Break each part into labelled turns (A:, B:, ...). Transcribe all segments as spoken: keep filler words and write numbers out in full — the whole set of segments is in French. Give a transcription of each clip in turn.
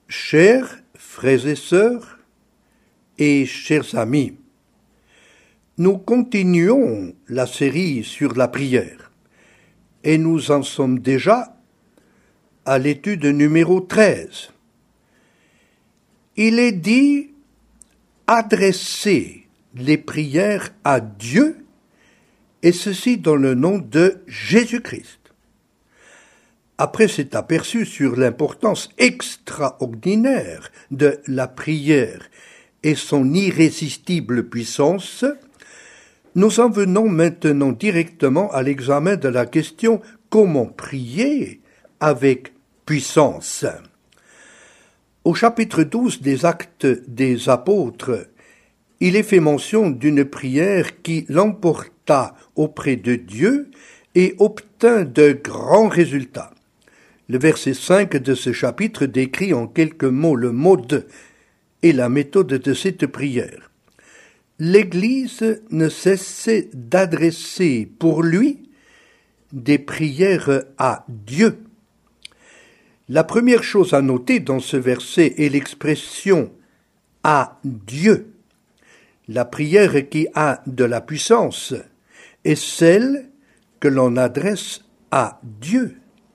A: Chers frères et sœurs et chers amis, nous continuons la série sur la prière et nous en sommes déjà à l'étude numéro treize. Il est dit adresser les prières à Dieu et ceci dans le nom de Jésus-Christ. Après cet aperçu sur l'importance extraordinaire de la prière et son irrésistible puissance, nous en venons maintenant directement à l'examen de la question « Comment prier avec puissance ?» Au chapitre douze des Actes des Apôtres, il est fait mention d'une prière qui l'emporta auprès de Dieu et obtint de grands résultats. Le verset cinq de ce chapitre décrit en quelques mots le mode et la méthode de cette prière. L'Église ne cessait d'adresser pour lui des prières à Dieu. La première chose à noter dans ce verset est l'expression « à Dieu ». La prière qui a de la puissance est celle que l'on adresse à Dieu.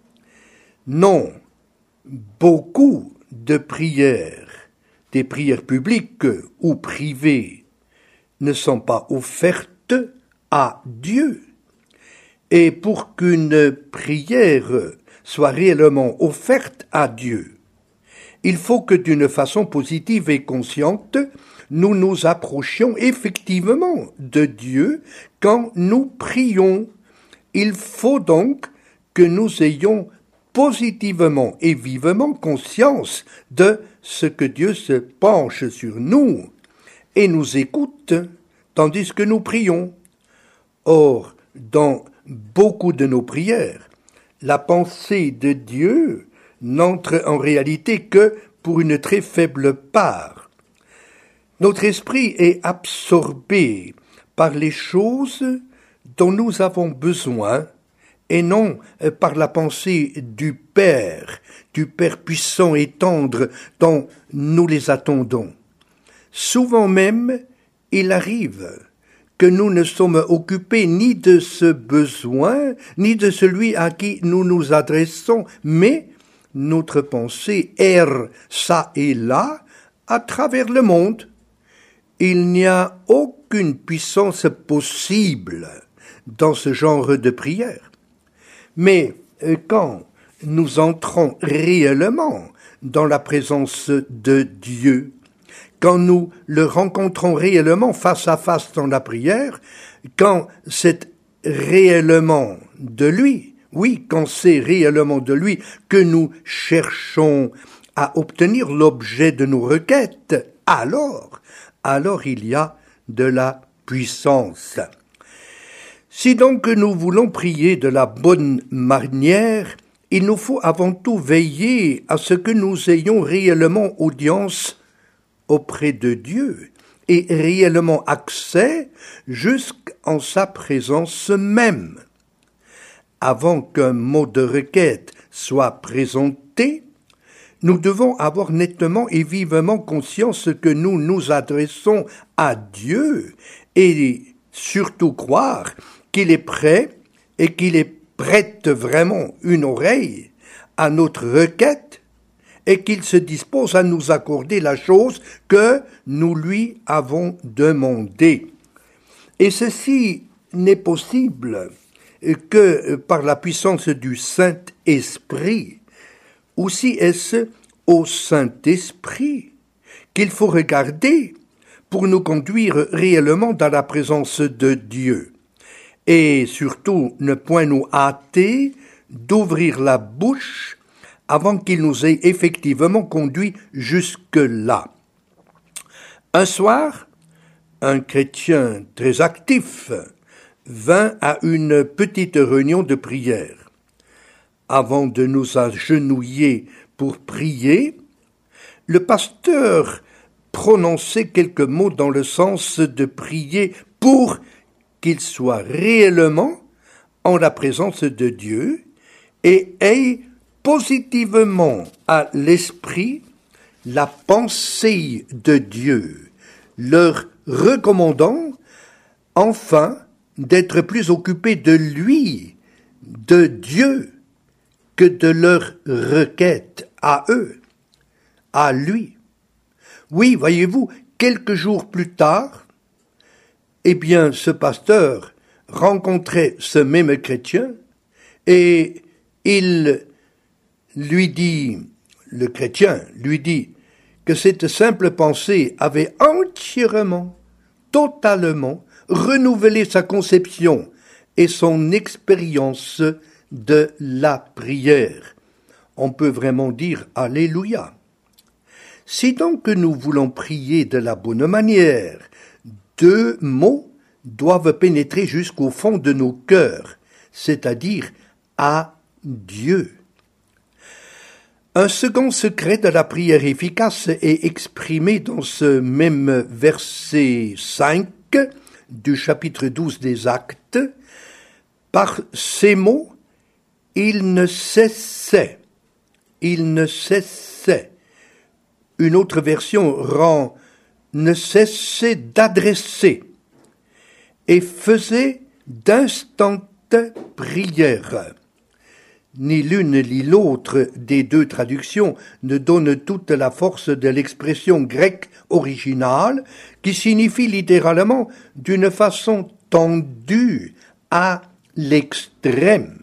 A: Non, beaucoup de prières, des prières publiques ou privées, ne sont pas offertes à Dieu. Et pour qu'une prière soit réellement offerte à Dieu, il faut que d'une façon positive et consciente, nous nous approchions effectivement de Dieu quand nous prions. Il faut donc que nous ayons positivement et vivement conscience de ce que Dieu se penche sur nous et nous écoute tandis que nous prions. Or, dans beaucoup de nos prières, la pensée de Dieu n'entre en réalité que pour une très faible part. Notre esprit est absorbé par les choses dont nous avons besoin et non par la pensée du Père, du Père puissant et tendre dont nous les attendons. Souvent même, il arrive que nous ne sommes occupés ni de ce besoin, ni de celui à qui nous nous adressons, mais notre pensée erre çà et là à travers le monde. Il n'y a aucune puissance possible dans ce genre de prière. Mais quand nous entrons réellement dans la présence de Dieu, quand nous le rencontrons réellement face à face dans la prière, quand c'est réellement de lui, oui, quand c'est réellement de lui que nous cherchons à obtenir l'objet de nos requêtes, alors, alors il y a de la puissance. Si donc nous voulons prier de la bonne manière, il nous faut avant tout veiller à ce que nous ayons réellement audience auprès de Dieu et réellement accès jusqu'en sa présence même. Avant qu'un mot de requête soit présenté, nous devons avoir nettement et vivement conscience que nous nous adressons à Dieu et surtout croire qu'il est prêt et qu'il est prête vraiment une oreille à notre requête et qu'il se dispose à nous accorder la chose que nous lui avons demandée. Et ceci n'est possible que par la puissance du Saint-Esprit. Aussi est-ce au Saint-Esprit qu'il faut regarder pour nous conduire réellement dans la présence de Dieu. Et surtout, ne point nous hâter d'ouvrir la bouche avant qu'il nous ait effectivement conduits jusque-là. Un soir, un chrétien très actif vint à une petite réunion de prière. Avant de nous agenouiller pour prier, le pasteur prononçait quelques mots dans le sens de prier pour qu'il soit réellement en la présence de Dieu et ait positivement à l'esprit la pensée de Dieu, leur recommandant enfin d'être plus occupés de lui, de Dieu, que de leur requête à eux, à lui. Oui, voyez-vous, quelques jours plus tard, eh bien, ce pasteur rencontrait ce même chrétien et il lui dit, le chrétien lui dit, que cette simple pensée avait entièrement, totalement renouvelé sa conception et son expérience de la prière. On peut vraiment dire Alléluia. Si donc nous voulons prier de la bonne manière, deux mots doivent pénétrer jusqu'au fond de nos cœurs, c'est-à-dire à Dieu. Un second secret de la prière efficace est exprimé dans ce même verset cinq du chapitre douze des Actes. Par ces mots, il ne cessait, il ne cessait. Une autre version rend ne cessait d'adresser et faisait d'instantes prières. Ni l'une ni l'autre des deux traductions ne donne toute la force de l'expression grecque originale qui signifie littéralement d'une façon tendue à l'extrême.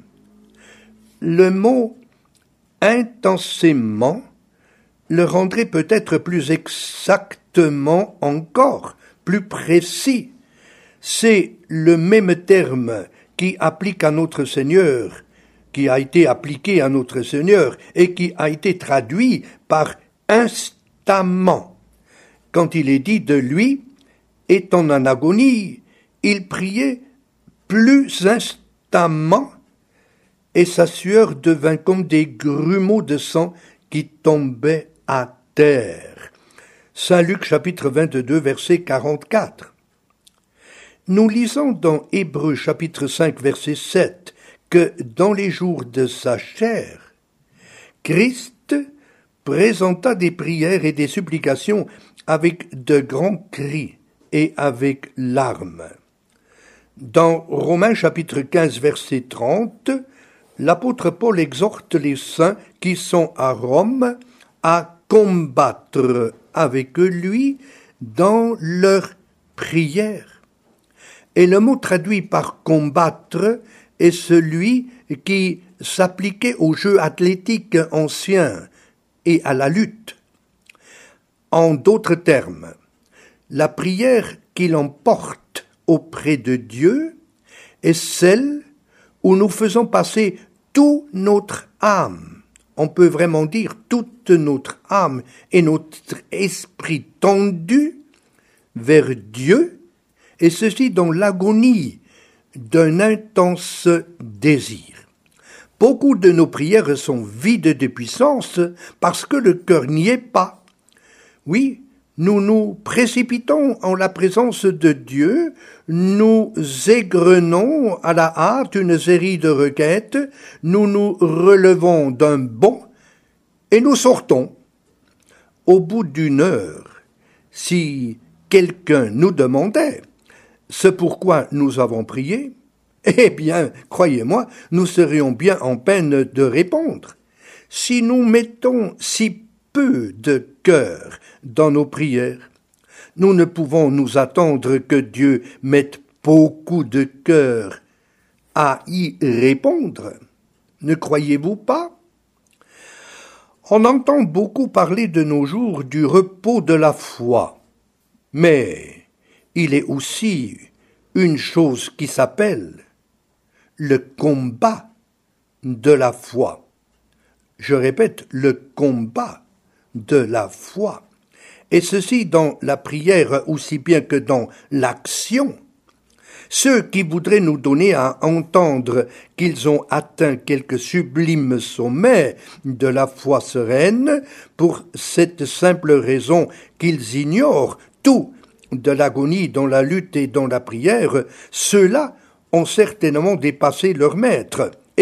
A: Le mot intensément le rendrait peut-être plus exactement encore, plus précis. C'est le même terme qui applique à notre Seigneur, qui a été appliqué à notre Seigneur et qui a été traduit par instamment. Quand il est dit de lui, étant en agonie, il priait plus instamment et sa sueur devint comme des grumeaux de sang qui tombaient à terre. Saint Luc chapitre vingt-deux verset quarante-quatre. Nous lisons dans Hébreux chapitre cinq verset sept que dans les jours de sa chair, Christ présenta des prières et des supplications avec de grands cris et avec larmes. Dans Romains chapitre quinze verset trente, l'apôtre Paul exhorte les saints qui sont à Rome à combattre avec lui dans leurs prières. Et le mot traduit par combattre est celui qui s'appliquait aux jeux athlétiques anciens et à la lutte. En d'autres termes, la prière qui l'emporte auprès de Dieu est celle où nous faisons passer toute notre âme, on peut vraiment dire toute notre âme et notre esprit tendu vers Dieu, et ceci dans l'agonie d'un intense désir. Beaucoup de nos prières sont vides de puissance parce que le cœur n'y est pas. Oui, nous nous précipitons en la présence de Dieu, nous égrenons à la hâte une série de requêtes, nous nous relevons d'un bond et nous sortons. Au bout d'une heure, si quelqu'un nous demandait ce pourquoi nous avons prié, eh bien, croyez-moi, nous serions bien en peine de répondre. Si nous mettons si peu de cœur dans nos prières, nous ne pouvons nous attendre que Dieu mette beaucoup de cœur à y répondre. Ne croyez-vous pas? On entend beaucoup parler de nos jours du repos de la foi, mais il est aussi une chose qui s'appelle le combat de la foi. Je répète, le combat de la foi. Et ceci dans la prière aussi bien que dans l'action. Ceux qui voudraient nous donner à entendre qu'ils ont atteint quelque sublime sommet de la foi sereine, pour cette simple raison qu'ils ignorent tout de l'agonie dans la lutte et dans la prière, ceux-là ont certainement dépassé leur maître. Et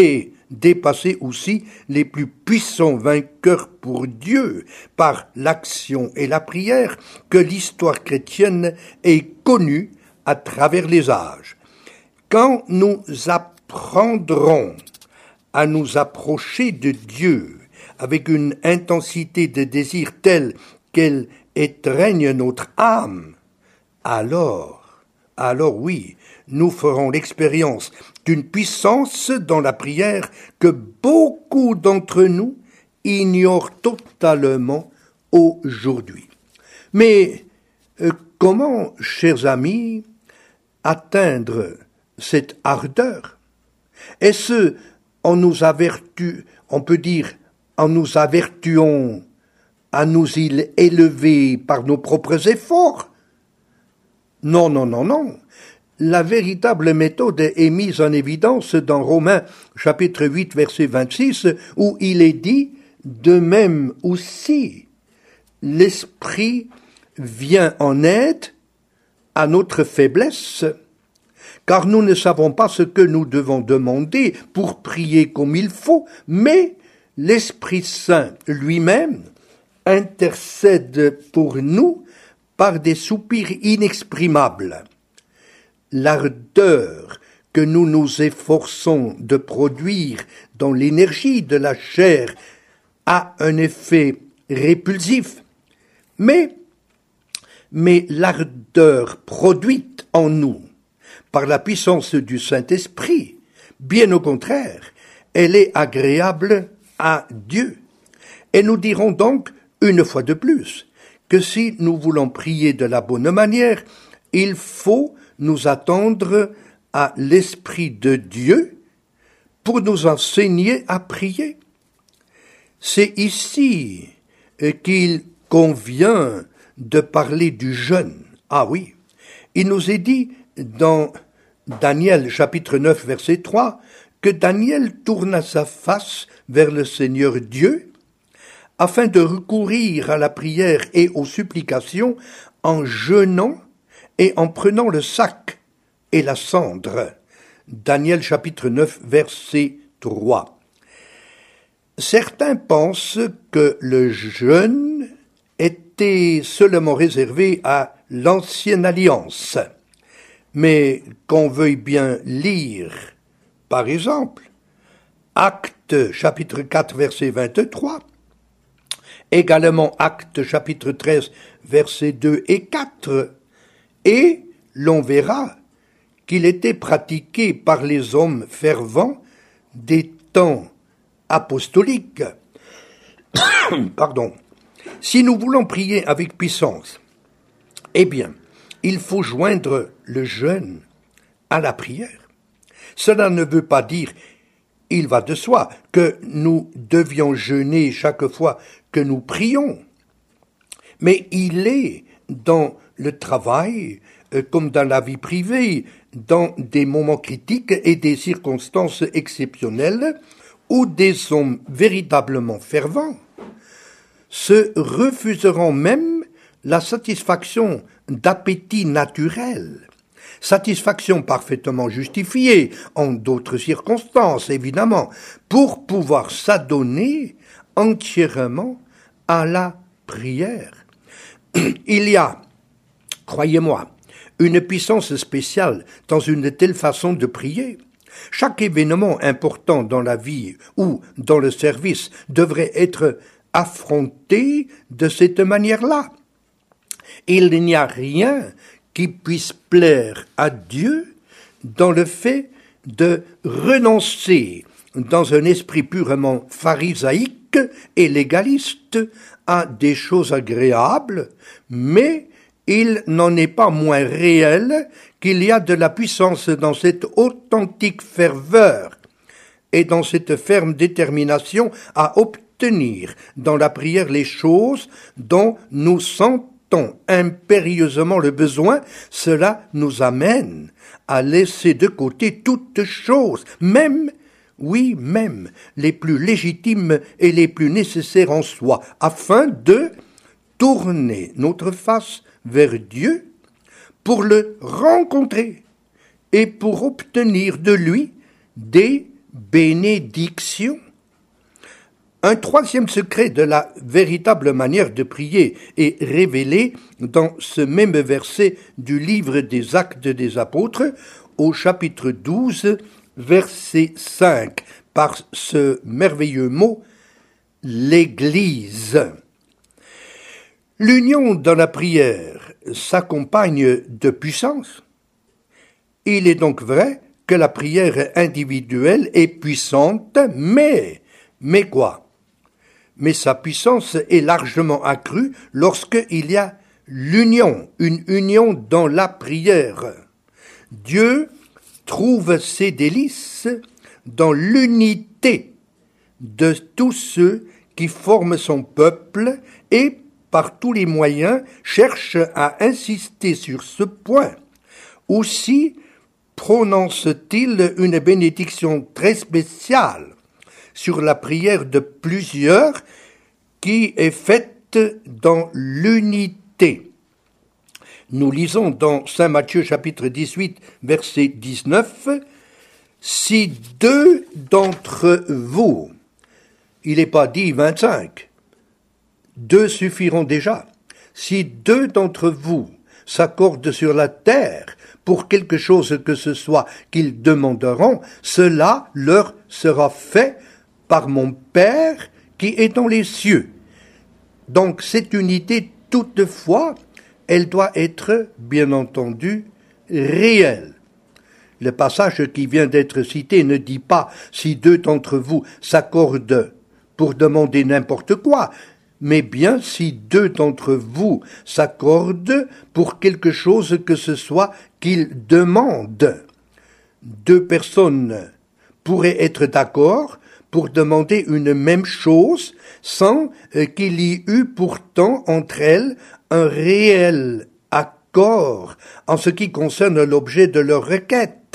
A: dépasser aussi les plus puissants vainqueurs pour Dieu par l'action et la prière que l'histoire chrétienne ait connue à travers les âges. Quand nous apprendrons à nous approcher de Dieu avec une intensité de désir telle qu'elle étreigne notre âme, alors, alors oui, nous ferons l'expérience d'une puissance dans la prière que beaucoup d'entre nous ignorent totalement aujourd'hui. Mais euh, comment, chers amis, atteindre cette ardeur? Est-ce en nous avertu, on peut dire, en nous avertuant à nous y élever par nos propres efforts? Non, non, non, non. La véritable méthode est mise en évidence dans Romains chapitre huit, verset vingt-six, où il est dit « De même aussi, l'Esprit vient en aide à notre faiblesse, car nous ne savons pas ce que nous devons demander pour prier comme il faut, mais l'Esprit Saint lui-même intercède pour nous par des soupirs inexprimables. » L'ardeur que nous nous efforçons de produire dans l'énergie de la chair a un effet répulsif, mais, mais l'ardeur produite en nous par la puissance du Saint-Esprit, bien au contraire, elle est agréable à Dieu. Et nous dirons donc, une fois de plus, que si nous voulons prier de la bonne manière, il faut nous attendre à l'Esprit de Dieu pour nous enseigner à prier. C'est ici qu'il convient de parler du jeûne. Ah oui, il nous est dit dans Daniel chapitre neuf verset trois que Daniel tourna sa face vers le Seigneur Dieu afin de recourir à la prière et aux supplications en jeûnant et en prenant le sac et la cendre. Daniel chapitre neuf verset trois. Certains pensent que le jeûne était seulement réservé à l'ancienne alliance, mais qu'on veuille bien lire, par exemple, Actes chapitre quatre verset vingt-trois, également Actes chapitre treize versets deux et quatre, et l'on verra qu'il était pratiqué par les hommes fervents des temps apostoliques. Pardon. Si nous voulons prier avec puissance, eh bien, il faut joindre le jeûne à la prière. Cela ne veut pas dire, il va de soi, que nous devions jeûner chaque fois que nous prions. Mais il est dans le travail, euh, comme dans la vie privée, dans des moments critiques et des circonstances exceptionnelles, où des hommes véritablement fervents se refuseront même la satisfaction d'appétit naturel, satisfaction parfaitement justifiée en d'autres circonstances, évidemment, pour pouvoir s'adonner entièrement à la prière. Il y a, croyez-moi, une puissance spéciale dans une telle façon de prier. Chaque événement important dans la vie ou dans le service devrait être affronté de cette manière-là. Il n'y a rien qui puisse plaire à Dieu dans le fait de renoncer dans un esprit purement pharisaïque et légaliste à des choses agréables, mais il n'en est pas moins réel qu'il y a de la puissance dans cette authentique ferveur et dans cette ferme détermination à obtenir dans la prière les choses dont nous sentons impérieusement le besoin. Cela nous amène à laisser de côté toutes choses, même, oui, même les plus légitimes et les plus nécessaires en soi, afin de tourner notre face vers Dieu pour le rencontrer et pour obtenir de lui des bénédiction. Un troisième secret de la véritable manière de prier est révélé dans ce même verset du livre des Actes des Apôtres, au chapitre douze, verset cinq, par ce merveilleux mot « l'Église ». L'union dans la prière s'accompagne de puissance. Il est donc vrai que la prière individuelle est puissante, mais, mais quoi ? Mais sa puissance est largement accrue lorsqu'il y a l'union, une union dans la prière. Dieu trouve ses délices dans l'unité de tous ceux qui forment son peuple et, par tous les moyens, cherche à insister sur ce point. Aussi prononce-t-il une bénédiction très spéciale sur la prière de plusieurs qui est faite dans l'unité. Nous lisons dans Saint Matthieu chapitre dix-huit, verset dix-neuf, « Si deux d'entre vous », il n'est pas dit vingt-cinq, deux suffiront déjà, « si deux d'entre vous s'accordent sur la terre pour quelque chose que ce soit qu'ils demanderont, cela leur sera fait par mon Père qui est dans les cieux. » Donc cette unité, toutefois, elle doit être, bien entendu, réelle. Le passage qui vient d'être cité ne dit pas « si deux d'entre vous s'accordent pour demander n'importe quoi », mais bien si deux d'entre vous s'accordent pour quelque chose que ce soit qu'ils demandent. Deux personnes pourraient être d'accord pour demander une même chose sans qu'il y eût pourtant entre elles un réel accord en ce qui concerne l'objet de leur requête.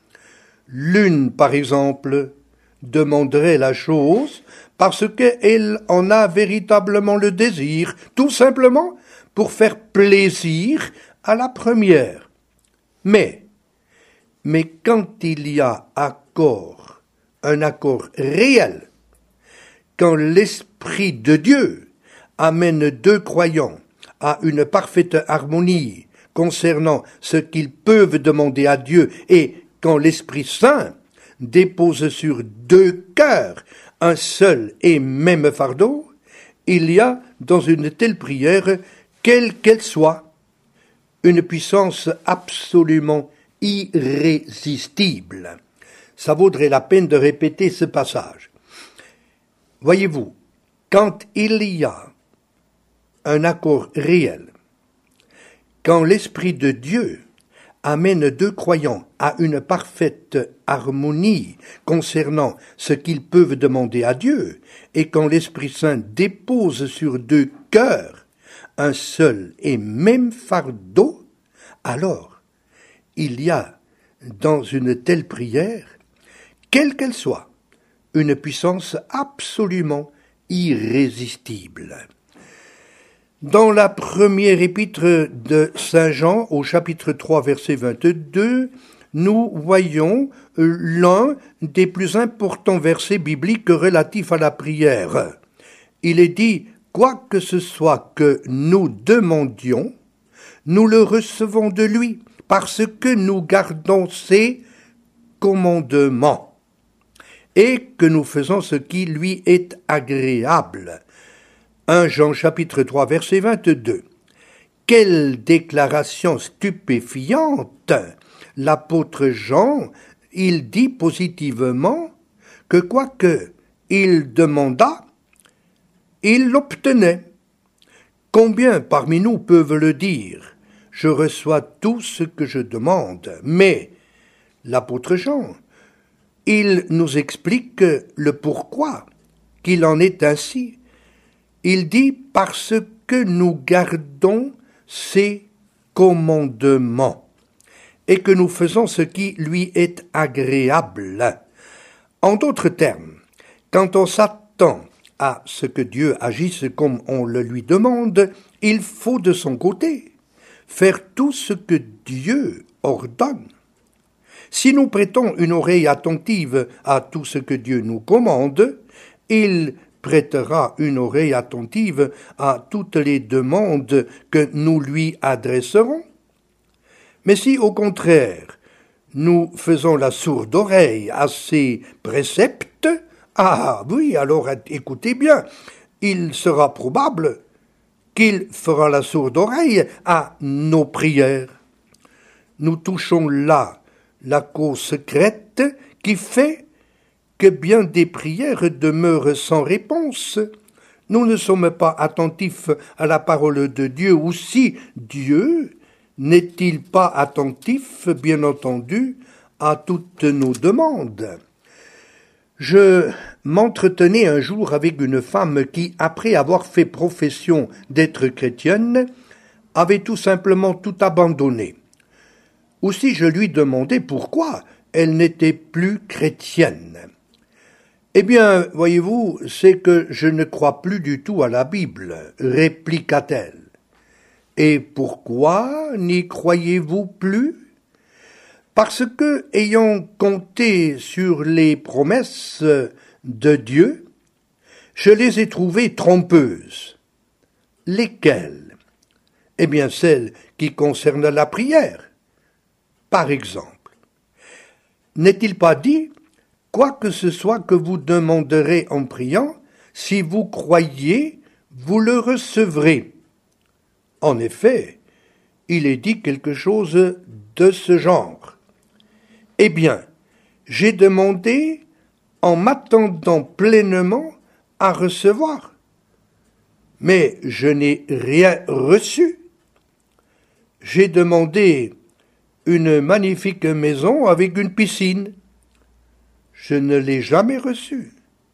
A: L'une, par exemple, demanderait la chose parce qu'elle en a véritablement le désir, tout simplement pour faire plaisir à la première. Mais, mais quand il y a accord, un accord réel, quand l'Esprit de Dieu amène deux croyants à une parfaite harmonie concernant ce qu'ils peuvent demander à Dieu et quand l'Esprit Saint dépose sur deux cœurs un seul et même fardeau, il y a dans une telle prière, quelle qu'elle soit, une puissance absolument irrésistible. Ça vaudrait la peine de répéter ce passage. Voyez-vous, quand il y a un accord réel, quand l'Esprit de Dieu amène deux croyants à une parfaite harmonie concernant ce qu'ils peuvent demander à Dieu, et quand l'Esprit Saint dépose sur deux cœurs un seul et même fardeau, alors il y a dans une telle prière, quelle qu'elle soit, une puissance absolument irrésistible. Dans la première épître de Saint Jean, au chapitre trois, verset vingt-deux, nous voyons l'un des plus importants versets bibliques relatifs à la prière. Il est dit, quoi que ce soit que nous demandions, nous le recevons de lui, parce que nous gardons ses commandements, et que nous faisons ce qui lui est agréable. premier Jean chapitre trois, verset vingt-deux. Quelle déclaration stupéfiante! L'apôtre Jean, il dit positivement que quoique il demanda, il l'obtenait. Combien parmi nous peuvent le dire? Je reçois tout ce que je demande. Mais l'apôtre Jean, il nous explique le pourquoi qu'il en est ainsi. Il dit « parce que nous gardons ses commandements et que nous faisons ce qui lui est agréable ». En d'autres termes, quand on s'attend à ce que Dieu agisse comme on le lui demande, il faut de son côté faire tout ce que Dieu ordonne. Si nous prêtons une oreille attentive à tout ce que Dieu nous commande, il prêtera une oreille attentive à toutes les demandes que nous lui adresserons. Mais si, au contraire, nous faisons la sourde oreille à ses préceptes, ah oui, alors écoutez bien, il sera probable qu'il fera la sourde oreille à nos prières. Nous touchons là la cause secrète qui fait que bien des prières demeurent sans réponse. Nous ne sommes pas attentifs à la parole de Dieu, ou si Dieu n'est-il pas attentif, bien entendu, à toutes nos demandes. Je m'entretenais un jour avec une femme qui, après avoir fait profession d'être chrétienne, avait tout simplement tout abandonné. Aussi je lui demandai pourquoi elle n'était plus chrétienne. Eh bien, voyez-vous, c'est que je ne crois plus du tout à la Bible, répliqua-t-elle. Et pourquoi n'y croyez-vous plus ? Parce que, ayant compté sur les promesses de Dieu, je les ai trouvées trompeuses. Lesquelles ? Eh bien, celles qui concernent la prière. Par exemple, n'est-il pas dit « Quoi que ce soit que vous demanderez en priant, si vous croyez, vous le recevrez. » En effet, il est dit quelque chose de ce genre. Eh bien, j'ai demandé en m'attendant pleinement à recevoir, mais je n'ai rien reçu. J'ai demandé une magnifique maison avec une piscine. Je ne l'ai jamais reçue.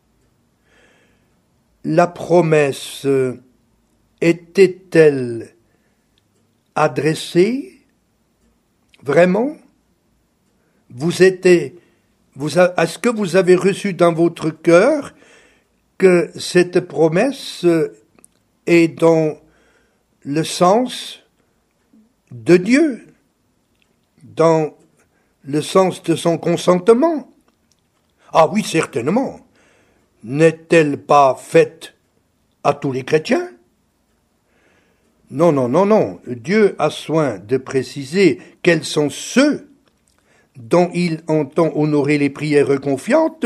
A: La promesse était-elle adressée vraiment? Vous étiez, vous, est-ce que vous avez reçu dans votre cœur que cette promesse est dans le sens de Dieu, dans le sens de son consentement? Ah oui, certainement. N'est-elle pas faite à tous les chrétiens? Non, non, non, non. Dieu a soin de préciser quels sont ceux dont il entend honorer les prières confiantes.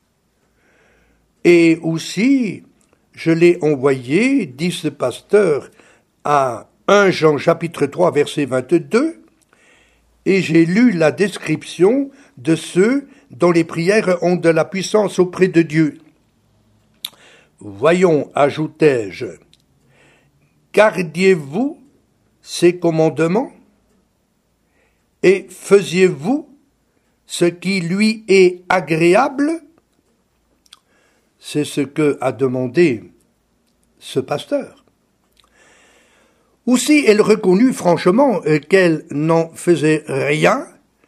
A: Et aussi, je l'ai envoyé, dit ce pasteur, à premier Jean chapitre trois, verset vingt-deux, et j'ai lu la description de ceux dont les prières ont de la puissance auprès de Dieu. Voyons, ajoutai-je, gardiez-vous ses commandements et faisiez-vous ce qui lui est agréable? C'est ce que a demandé ce pasteur. Aussi, elle reconnut franchement qu'elle n'en faisait rien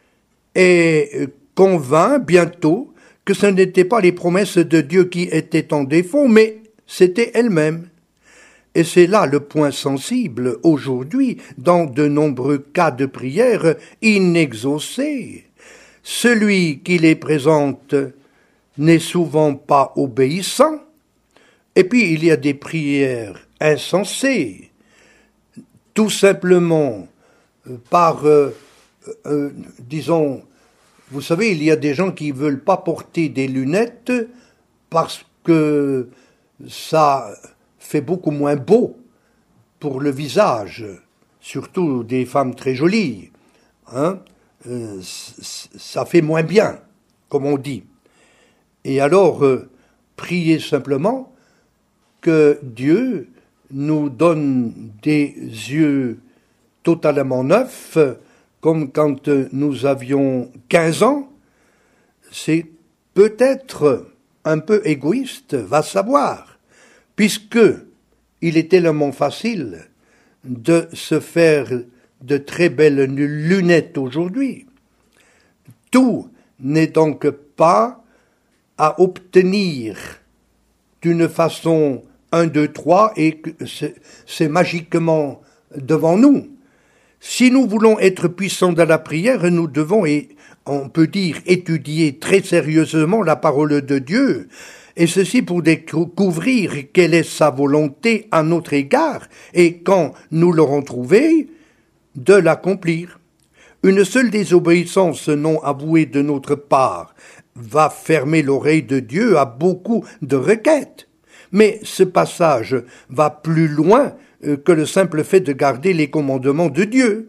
A: et convint bientôt que ce n'étaient pas les promesses de Dieu qui étaient en défaut, mais c'était elle-même. Et c'est là le point sensible aujourd'hui dans de nombreux cas de prière inexaucés. Celui qui les présente n'est souvent pas obéissant, et puis il y a des prières insensées, tout simplement par, euh, euh, disons, vous savez, il y a des gens qui ne veulent pas porter des lunettes parce que ça fait beaucoup moins beau pour le visage, surtout des femmes très jolies. Hein, euh, ça fait moins bien, comme on dit. Et alors, euh, priez simplement que Dieu nous donne des yeux totalement neufs, comme quand nous avions quinze ans. C'est peut-être un peu égoïste, va savoir, puisque il est tellement facile de se faire de très belles lunettes aujourd'hui. Tout n'est donc pas à obtenir d'une façon un, deux, trois, et que c'est, c'est magiquement devant nous. Si nous voulons être puissants dans la prière, nous devons on peut dire, étudier très sérieusement la parole de Dieu, et ceci pour découvrir quelle est sa volonté à notre égard, et quand nous l'aurons trouvée, de l'accomplir. Une seule désobéissance non avouée de notre part va fermer l'oreille de Dieu à beaucoup de requêtes. Mais ce passage va plus loin que le simple fait de garder les commandements de Dieu.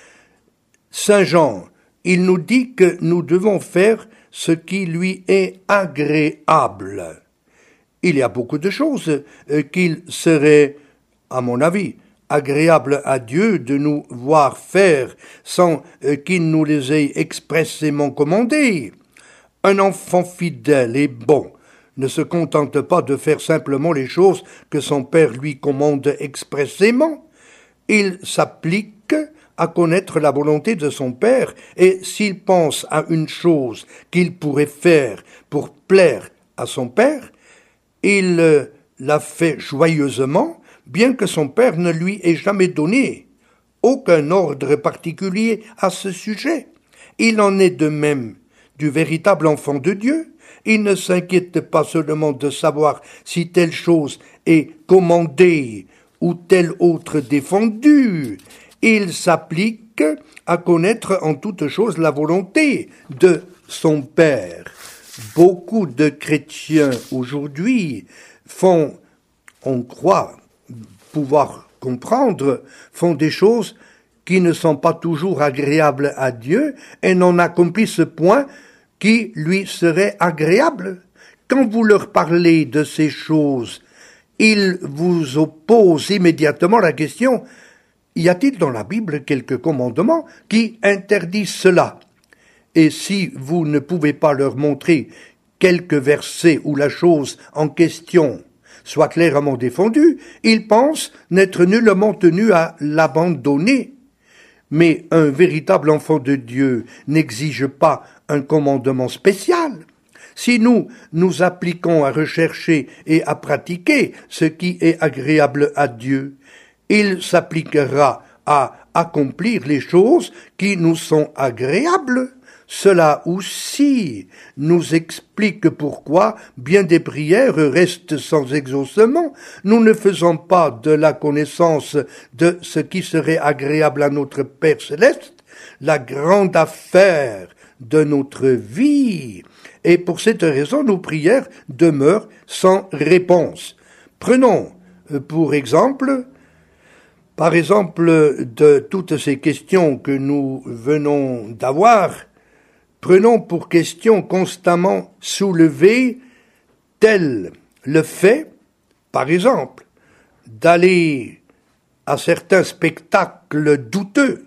A: Saint Jean, il nous dit que nous devons faire ce qui lui est agréable. Il y a beaucoup de choses qu'il serait, à mon avis, agréable à Dieu de nous voir faire sans qu'il nous les ait expressément commandées. Un enfant fidèle et bon ne se contente pas de faire simplement les choses que son père lui commande expressément. Il s'applique à connaître la volonté de son père, et s'il pense à une chose qu'il pourrait faire pour plaire à son père, il la fait joyeusement, bien que son père ne lui ait jamais donné aucun ordre particulier à ce sujet. Il en est de même du véritable enfant de Dieu. Il ne s'inquiète pas seulement de savoir si telle chose est commandée ou telle autre défendue. Il s'applique à connaître en toute chose la volonté de son Père. Beaucoup de chrétiens aujourd'hui font, on croit pouvoir comprendre, font des choses qui ne sont pas toujours agréables à Dieu et n'en accomplissent point qui lui serait agréable. Quand vous leur parlez de ces choses, ils vous opposent immédiatement la question: y a-t-il dans la Bible quelques commandements qui interdisent cela? Et si vous ne pouvez pas leur montrer quelques versets où la chose en question soit clairement défendue, ils pensent n'être nullement tenus à l'abandonner. Mais un véritable enfant de Dieu n'exige pas un commandement spécial. Si nous nous appliquons à rechercher et à pratiquer ce qui est agréable à Dieu, il s'appliquera à accomplir les choses qui nous sont agréables. Cela aussi nous explique pourquoi bien des prières restent sans exaucement. Nous ne faisons pas de la connaissance de ce qui serait agréable à notre Père céleste la grande affaire de notre vie. Et pour cette raison, nos prières demeurent sans réponse. Prenons pour exemple Par exemple, de toutes ces questions que nous venons d'avoir, prenons pour question constamment soulevées tel le fait, par exemple, d'aller à certains spectacles douteux,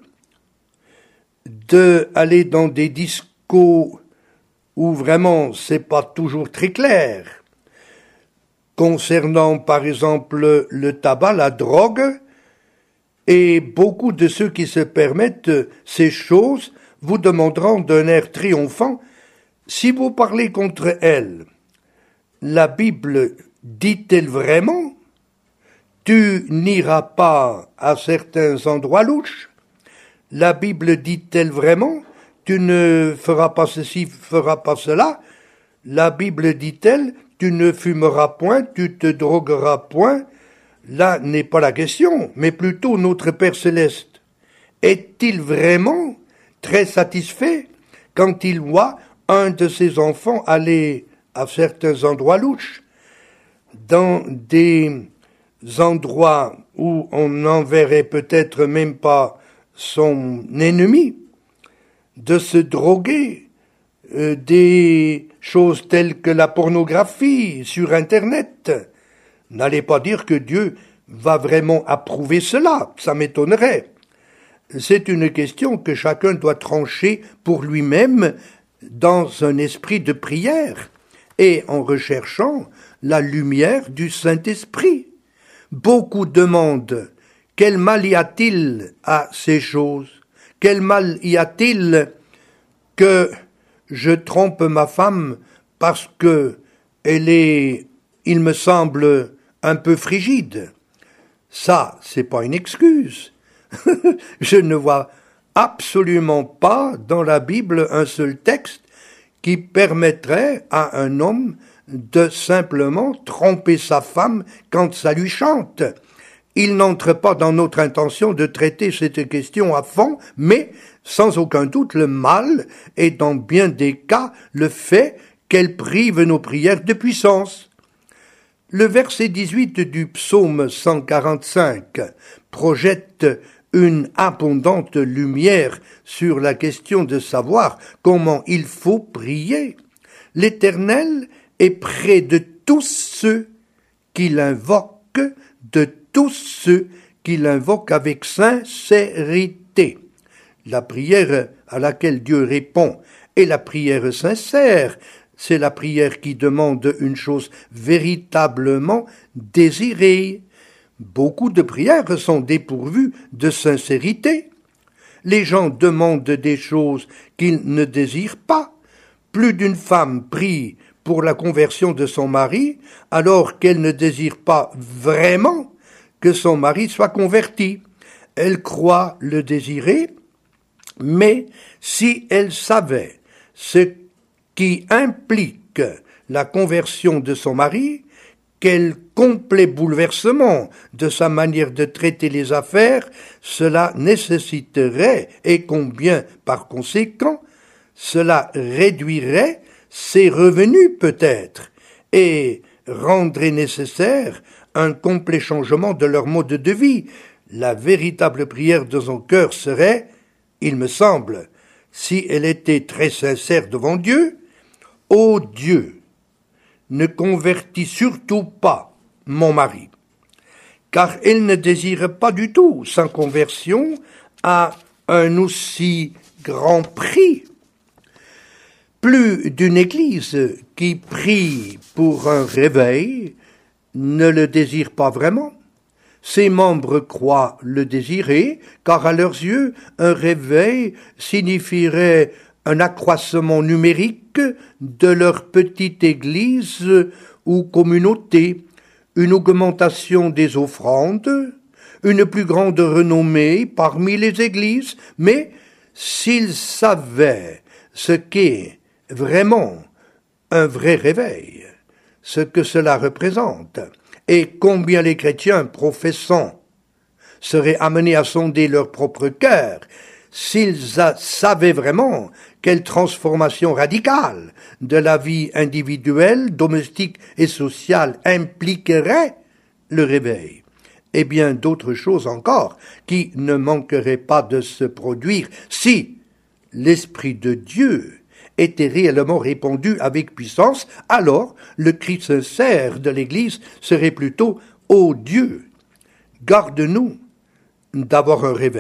A: d'aller dans des discos où vraiment c'est pas toujours très clair, concernant par exemple le tabac, la drogue. Et beaucoup de ceux qui se permettent ces choses vous demanderont d'un air triomphant: si vous parlez contre elles, la Bible dit-elle vraiment? Tu n'iras pas à certains endroits louches? La Bible dit-elle vraiment? Tu ne feras pas ceci, feras pas cela? La Bible dit-elle? Tu ne fumeras point, tu te drogueras point? Là n'est pas la question, mais plutôt notre Père céleste. Est-il vraiment très satisfait quand il voit un de ses enfants aller à certains endroits louches, dans des endroits où on n'enverrait peut-être même pas son ennemi, de se droguer, euh, des choses telles que la pornographie sur Internet? N'allez pas dire que Dieu va vraiment approuver cela, ça m'étonnerait. C'est une question que chacun doit trancher pour lui-même dans un esprit de prière et en recherchant la lumière du Saint-Esprit. Beaucoup demandent: quel mal y a-t-il à ces choses? Quel mal y a-t-il que je trompe ma femme parce que elle est, il me semble, un peu frigide? Ça, c'est pas une excuse. Je ne vois absolument pas dans la Bible un seul texte qui permettrait à un homme de simplement tromper sa femme quand ça lui chante. Il n'entre pas dans notre intention de traiter cette question à fond, mais sans aucun doute le mal est dans bien des cas le fait qu'elle prive nos prières de puissance. Le verset dix-huit du psaume cent quarante-cinq projette une abondante lumière sur la question de savoir comment il faut prier. L'Éternel est près de tous ceux qui l'invoquent, de tous ceux qui l'invoquent avec sincérité. La prière à laquelle Dieu répond est la prière sincère. C'est la prière qui demande une chose véritablement désirée. Beaucoup de prières sont dépourvues de sincérité. Les gens demandent des choses qu'ils ne désirent pas. Plus d'une femme prie pour la conversion de son mari, alors qu'elle ne désire pas vraiment que son mari soit converti. Elle croit le désirer, mais si elle savait ce qui implique la conversion de son mari, quel complet bouleversement de sa manière de traiter les affaires cela nécessiterait et combien, par conséquent, cela réduirait ses revenus peut-être et rendrait nécessaire un complet changement de leur mode de vie. La véritable prière de son cœur serait, il me semble, si elle était très sincère devant Dieu, « Ô Dieu, ne convertis surtout pas mon mari, car elle ne désire pas du tout sa conversion à un aussi grand prix. » Plus d'une église qui prie pour un réveil ne le désire pas vraiment. Ses membres croient le désirer, car à leurs yeux, un réveil signifierait un accroissement numérique de leur petite église ou communauté, une augmentation des offrandes, une plus grande renommée parmi les églises, mais s'ils savaient ce qu'est vraiment un vrai réveil, ce que cela représente, et combien les chrétiens professants seraient amenés à sonder leur propre cœur, s'ils savaient vraiment quelle transformation radicale de la vie individuelle, domestique et sociale impliquerait le réveil, et bien d'autres choses encore qui ne manqueraient pas de se produire si l'Esprit de Dieu était réellement répandu avec puissance, alors le cri sincère de l'Église serait plutôt « Ô Dieu, garde-nous d'avoir un réveil ».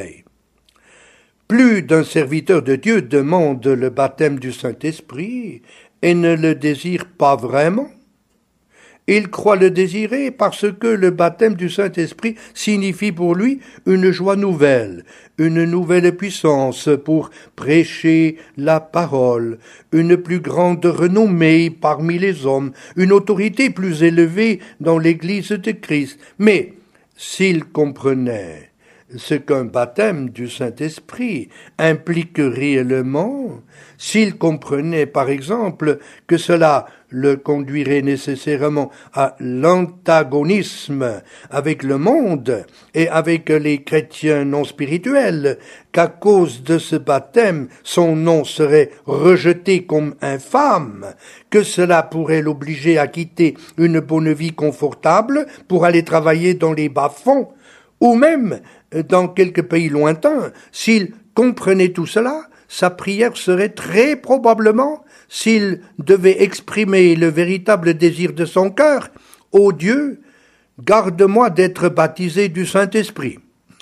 A: Plus d'un serviteur de Dieu demande le baptême du Saint-Esprit et ne le désire pas vraiment. Il croit le désirer parce que le baptême du Saint-Esprit signifie pour lui une joie nouvelle, une nouvelle puissance pour prêcher la parole, une plus grande renommée parmi les hommes, une autorité plus élevée dans l'Église de Christ. Mais s'il comprenait ce qu'un baptême du Saint-Esprit implique réellement, s'il comprenait par exemple que cela le conduirait nécessairement à l'antagonisme avec le monde et avec les chrétiens non spirituels, qu'à cause de ce baptême son nom serait rejeté comme infâme, que cela pourrait l'obliger à quitter une bonne vie confortable pour aller travailler dans les bas-fonds, ou même dans quelques pays lointains, s'il comprenait tout cela, sa prière serait très probablement, s'il devait exprimer le véritable désir de son cœur, « Ô Dieu, garde-moi d'être baptisé du Saint-Esprit. »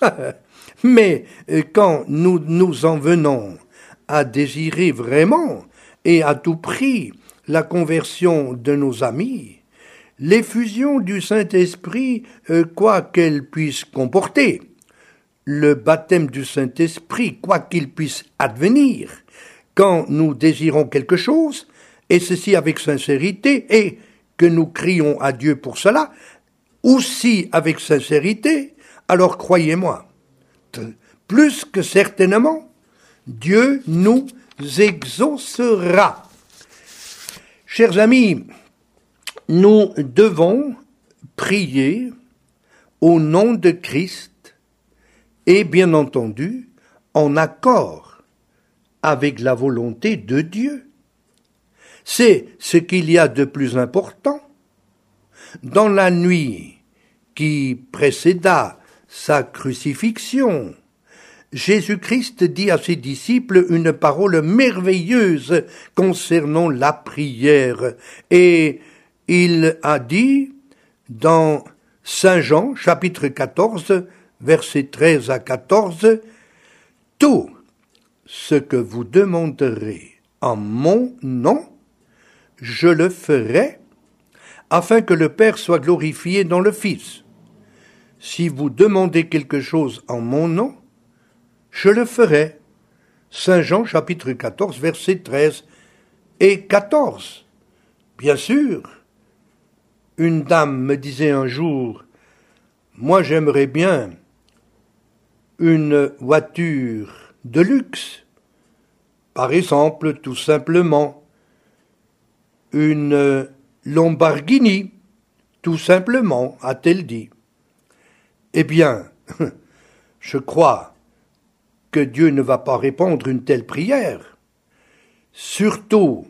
A: Mais quand nous nous en venons à désirer vraiment et à tout prix la conversion de nos amis, l'effusion du Saint-Esprit, euh, quoi qu'elle puisse comporter, le baptême du Saint-Esprit, quoi qu'il puisse advenir, quand nous désirons quelque chose, et ceci avec sincérité, et que nous crions à Dieu pour cela, aussi avec sincérité, alors croyez-moi, plus que certainement, Dieu nous exaucera. Chers amis, nous devons prier au nom de Christ et bien entendu en accord avec la volonté de Dieu. C'est ce qu'il y a de plus important. Dans la nuit qui précéda sa crucifixion, Jésus-Christ dit à ses disciples une parole merveilleuse concernant la prière. Et il a dit dans Saint Jean, chapitre quatorze, versets treize à quatorze, « Tout ce que vous demanderez en mon nom, je le ferai, afin que le Père soit glorifié dans le Fils. Si vous demandez quelque chose en mon nom, je le ferai. » Saint Jean, chapitre quatorze, versets treize et quatorze. Bien sûr, une dame me disait un jour, « Moi j'aimerais bien une voiture de luxe, par exemple, tout simplement, une Lamborghini, tout simplement, a-t-elle dit. » Eh bien, je crois que Dieu ne va pas répondre une telle prière, surtout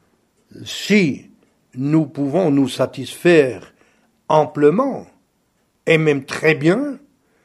A: si nous pouvons nous satisfaire amplement, et même très bien,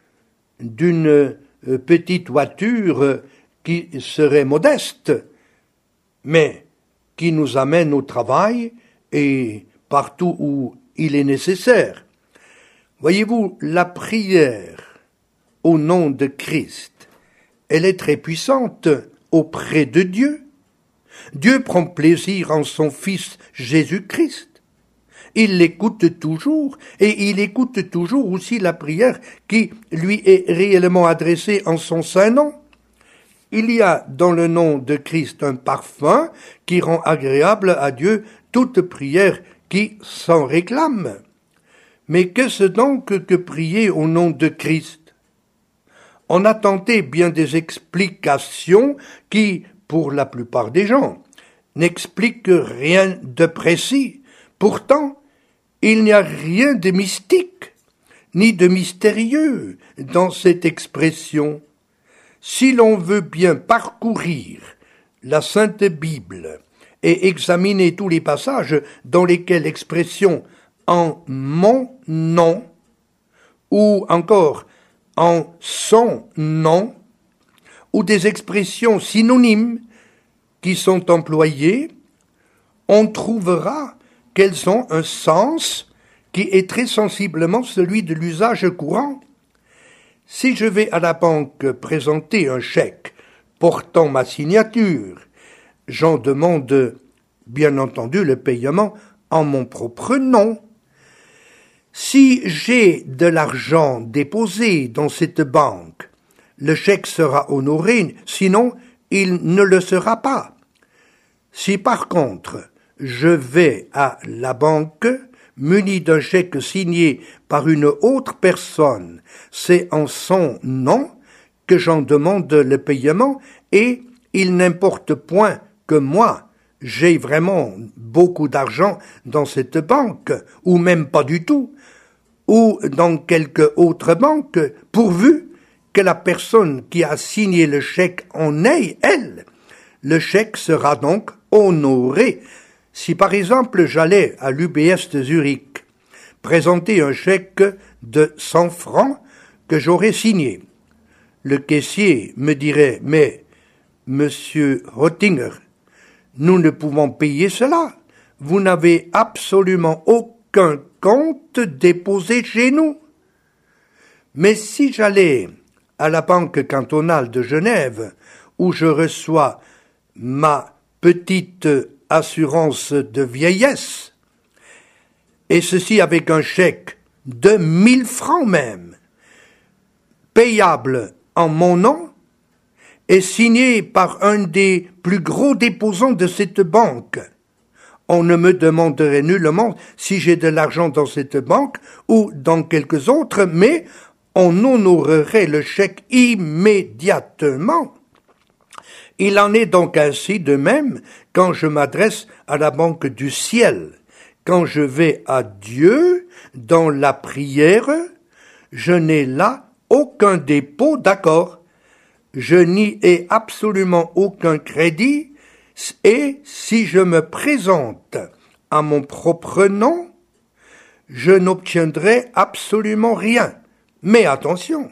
A: d'une petite voiture qui serait modeste, mais qui nous amène au travail et partout où il est nécessaire. Voyez-vous, la prière au nom de Christ, elle est très puissante auprès de Dieu. Dieu prend plaisir en son Fils Jésus-Christ. Il l'écoute toujours, et il écoute toujours aussi la prière qui lui est réellement adressée en son saint nom. Il y a dans le nom de Christ un parfum qui rend agréable à Dieu toute prière qui s'en réclame. Mais qu'est-ce donc que prier au nom de Christ? On a tenté bien des explications qui, pour la plupart des gens, n'expliquent rien de précis. Pourtant, il n'y a rien de mystique, ni de mystérieux dans cette expression. Si l'on veut bien parcourir la Sainte Bible et examiner tous les passages dans lesquels l'expression « en mon nom » ou encore « en son nom » ou des expressions synonymes qui sont employées, on trouvera qu'elles ont un sens qui est très sensiblement celui de l'usage courant. Si je vais à la banque présenter un chèque portant ma signature, j'en demande bien entendu le paiement en mon propre nom. Si j'ai de l'argent déposé dans cette banque, le chèque sera honoré, sinon il ne le sera pas. Si par contre je vais à la banque muni d'un chèque signé par une autre personne, c'est en son nom que j'en demande le paiement et il n'importe point que moi, j'ai vraiment beaucoup d'argent dans cette banque, ou même pas du tout, ou dans quelque autre banque, pourvu que la personne qui a signé le chèque en ait, elle. Le chèque sera donc honoré. Si par exemple j'allais à l'U B S de Zurich présenter un chèque de cent francs que j'aurais signé, le caissier me dirait « Mais, monsieur Rottinger, nous ne pouvons payer cela. Vous n'avez absolument aucun compte déposé chez nous. » Mais si j'allais à la Banque cantonale de Genève, où je reçois ma petite assurance de vieillesse, et ceci avec un chèque de mille francs même, payable en mon nom, et signé par un des plus gros déposants de cette banque. On ne me demanderait nullement si j'ai de l'argent dans cette banque ou dans quelques autres, mais on honorerait le chèque immédiatement. Il en est donc ainsi de même quand je m'adresse à la banque du ciel. Quand je vais à Dieu dans la prière, je n'ai là aucun dépôt d'accord. Je n'y ai absolument aucun crédit, et si je me présente à mon propre nom, je n'obtiendrai absolument rien. Mais attention,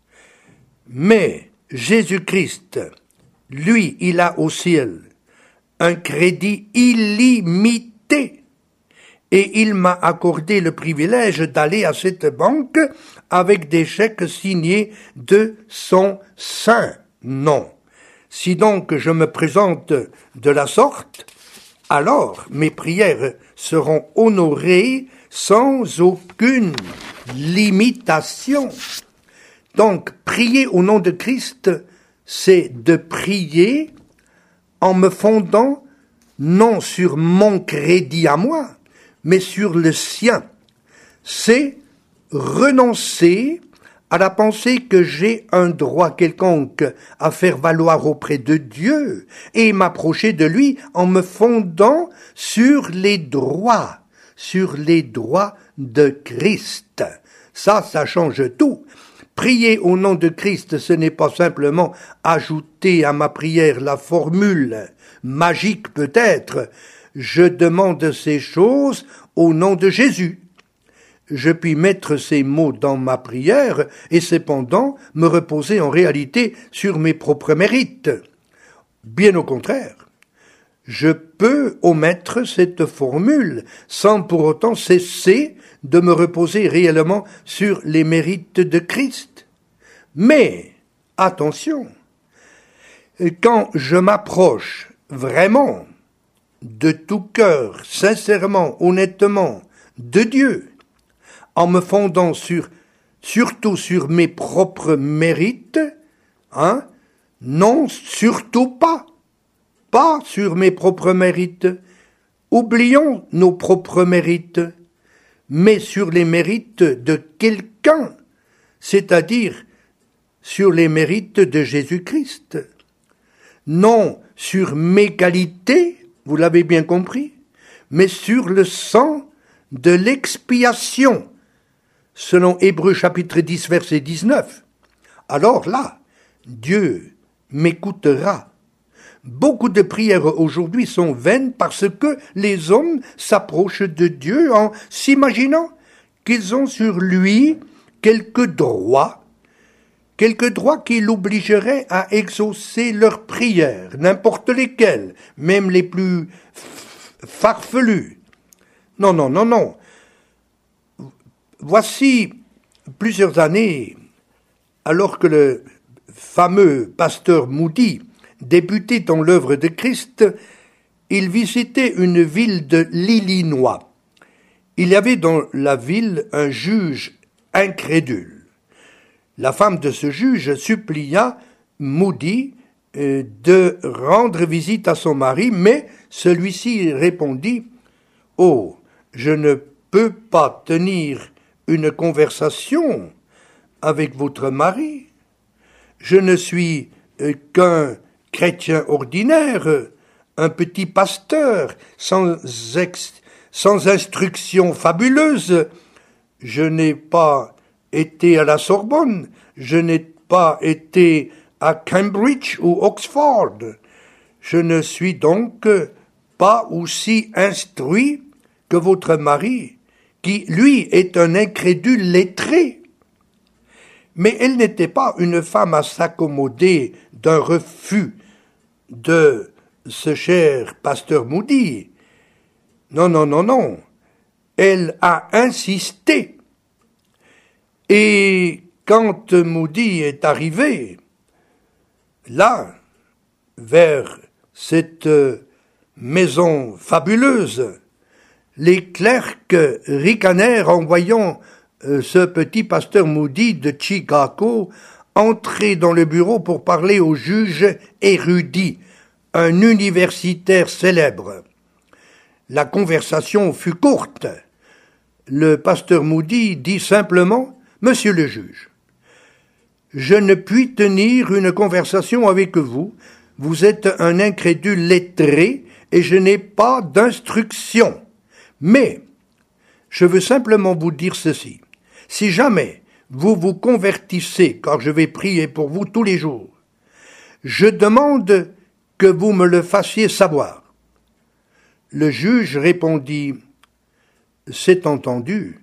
A: mais Jésus-Christ, lui, il a au ciel un crédit illimité. Et il m'a accordé le privilège d'aller à cette banque avec des chèques signés de son saint nom. Si donc je me présente de la sorte, alors mes prières seront honorées sans aucune limitation. Donc, prier au nom de Christ, c'est de prier en me fondant non sur mon crédit à moi, mais sur le sien. C'est renoncer à la pensée que j'ai un droit quelconque à faire valoir auprès de Dieu et m'approcher de lui en me fondant sur les droits, sur les droits de Christ. Ça, ça change tout. Prier au nom de Christ, ce n'est pas simplement ajouter à ma prière la formule magique peut-être. Je demande ces choses au nom de Jésus. Je puis mettre ces mots dans ma prière et cependant me reposer en réalité sur mes propres mérites. Bien au contraire, je peux omettre cette formule sans pour autant cesser de me reposer réellement sur les mérites de Christ. Mais, attention, quand je m'approche vraiment, de tout cœur, sincèrement, honnêtement, de Dieu, en me fondant sur, surtout sur mes propres mérites, hein, non, surtout pas, pas sur mes propres mérites, oublions nos propres mérites, mais sur les mérites de quelqu'un, c'est-à-dire sur les mérites de Jésus-Christ, non sur mes qualités, vous l'avez bien compris, mais sur le sang de l'expiation, selon Hébreux chapitre dix, verset dix-neuf. Alors là, Dieu m'écoutera. Beaucoup de prières aujourd'hui sont vaines parce que les hommes s'approchent de Dieu en s'imaginant qu'ils ont sur lui quelques droits, quelques droits qui l'obligeraient à exaucer leurs prières, n'importe lesquelles, même les plus farfelues. Non, non, non, non. Voici plusieurs années, alors que le fameux pasteur Moody débutait dans l'œuvre de Christ, il visitait une ville de l'Illinois. Il y avait dans la ville un juge incrédule. La femme de ce juge supplia Moody euh, de rendre visite à son mari, mais celui-ci répondit « Oh, je ne peux pas tenir une conversation avec votre mari. Je ne suis euh, qu'un chrétien ordinaire, un petit pasteur, sans, ex, sans instruction fabuleuse. Je n'ai pas été à la Sorbonne, je n'ai pas été à Cambridge ou Oxford. Je ne suis donc pas aussi instruit que votre mari, qui, lui, est un incrédule lettré. Mais elle n'était pas une femme à s'accommoder d'un refus de ce cher pasteur Moody. Non, non, non, non. Elle a insisté. Et quand Moody est arrivé, là, vers cette maison fabuleuse, les clercs ricanèrent en voyant euh, ce petit pasteur Moody de Chicago entrer dans le bureau pour parler au juge érudit, un universitaire célèbre. La conversation fut courte. Le pasteur Moody dit simplement « Monsieur le juge, je ne puis tenir une conversation avec vous vous êtes un incrédule lettré et je n'ai pas d'instruction. Mais, je veux simplement vous dire ceci. Si jamais vous vous convertissez, car je vais prier pour vous tous les jours, je demande que vous me le fassiez savoir. Le juge répondit, « C'est entendu.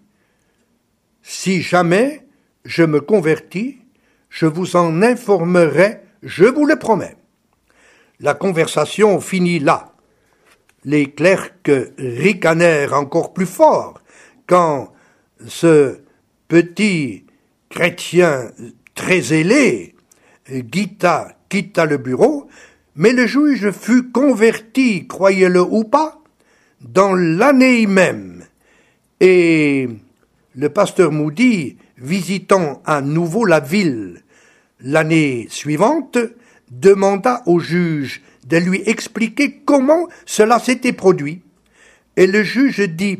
A: Si jamais je me convertis, je vous en informerai, je vous le promets. » La conversation finit là. Les clercs ricanèrent encore plus fort quand ce petit chrétien très zélé quitta, quitta le bureau, mais le juge fut converti, croyez-le ou pas, dans l'année même. Et le pasteur Moody, visitant à nouveau la ville l'année suivante, demanda au juge de lui expliquer comment cela s'était produit. Et le juge dit,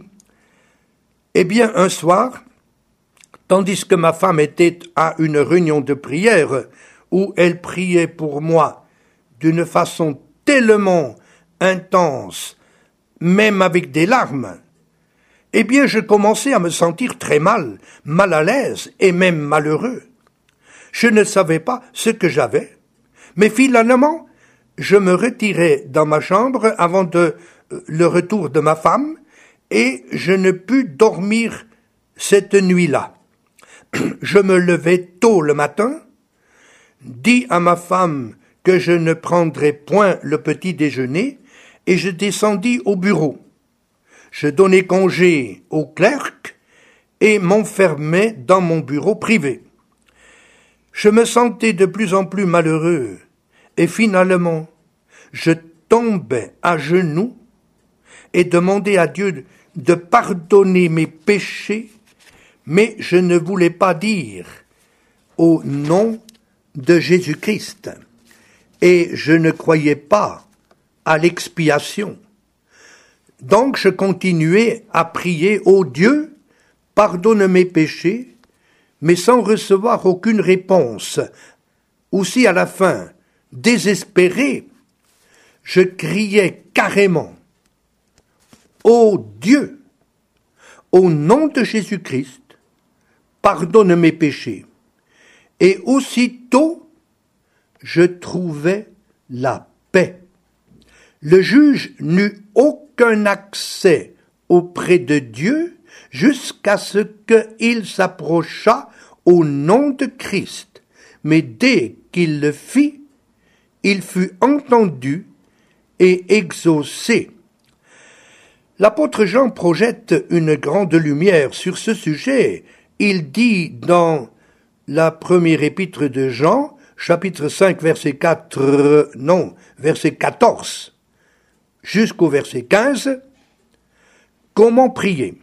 A: « Eh bien, un soir, tandis que ma femme était à une réunion de prière où elle priait pour moi d'une façon tellement intense, même avec des larmes, eh bien, je commençais à me sentir très mal, mal à l'aise et même malheureux. Je ne savais pas ce que j'avais, mais finalement, je me retirai dans ma chambre avant de, le retour de ma femme et je ne pus dormir cette nuit-là. Je me levai tôt le matin, dis à ma femme que je ne prendrais point le petit déjeuner et je descendis au bureau. Je donnai congé au clerc et m'enfermai dans mon bureau privé. Je me sentais de plus en plus malheureux et finalement, je tombai à genoux et demandai à Dieu de pardonner mes péchés, mais je ne voulais pas dire au nom de Jésus-Christ et je ne croyais pas à l'expiation. Donc je continuais à prier, « Ô Dieu, pardonne mes péchés », mais sans recevoir aucune réponse. Aussi à la fin, désespéré, je criais carrément, « Ô Dieu, au nom de Jésus-Christ, pardonne mes péchés ». Et aussitôt, je trouvais la paix. Le juge n'eut aucun accès auprès de Dieu jusqu'à ce qu'il s'approchât au nom de Christ. Mais dès qu'il le fit, il fut entendu et exaucé. L'apôtre Jean projette une grande lumière sur ce sujet. Il dit dans la première épître de Jean, chapitre cinq, verset quatre, non, verset quatorze, jusqu'au verset quinze, comment prier.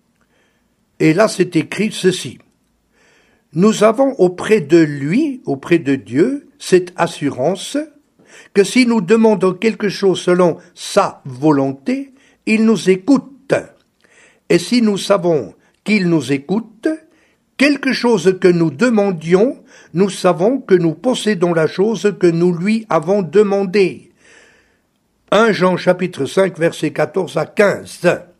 A: Et là, c'est écrit ceci. Nous avons auprès de lui, auprès de Dieu, cette assurance que si nous demandons quelque chose selon sa volonté, il nous écoute. Et si nous savons qu'il nous écoute, quelque chose que nous demandions, nous savons que nous possédons la chose que nous lui avons demandée. premier Jean chapitre cinq, versets quatorze à quinze.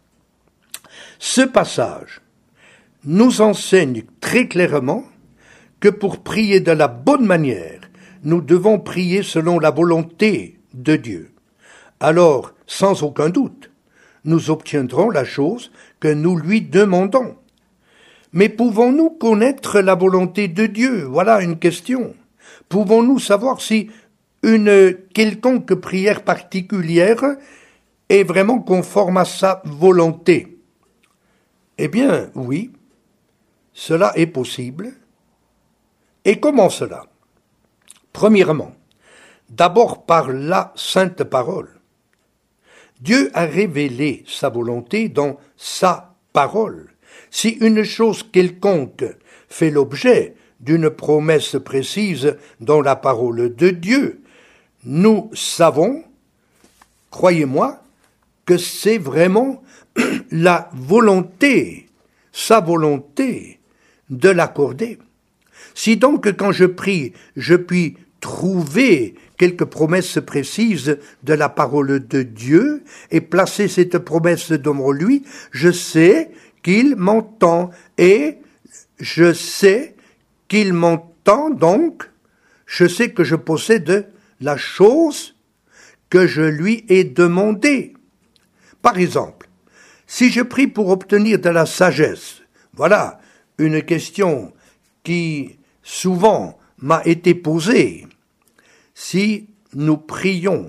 A: Ce passage nous enseigne très clairement que pour prier de la bonne manière, nous devons prier selon la volonté de Dieu. Alors, sans aucun doute, nous obtiendrons la chose que nous lui demandons. Mais pouvons-nous connaître la volonté de Dieu? Voilà une question. Pouvons-nous savoir si une quelconque prière particulière est vraiment conforme à sa volonté? Eh bien, oui, cela est possible. Et comment cela? Premièrement, d'abord par la sainte parole. Dieu a révélé sa volonté dans sa parole. Si une chose quelconque fait l'objet d'une promesse précise dans la parole de Dieu, nous savons, croyez-moi, que c'est vraiment la volonté, sa volonté de l'accorder. Si donc quand je prie, je puis trouver quelques promesses précises de la parole de Dieu et placer cette promesse devant lui, je sais qu'il m'entend et je sais qu'il m'entend, donc je sais que je possède la chose que je lui ai demandée. Par exemple, si je prie pour obtenir de la sagesse, voilà une question qui souvent m'a été posée. Si nous prions,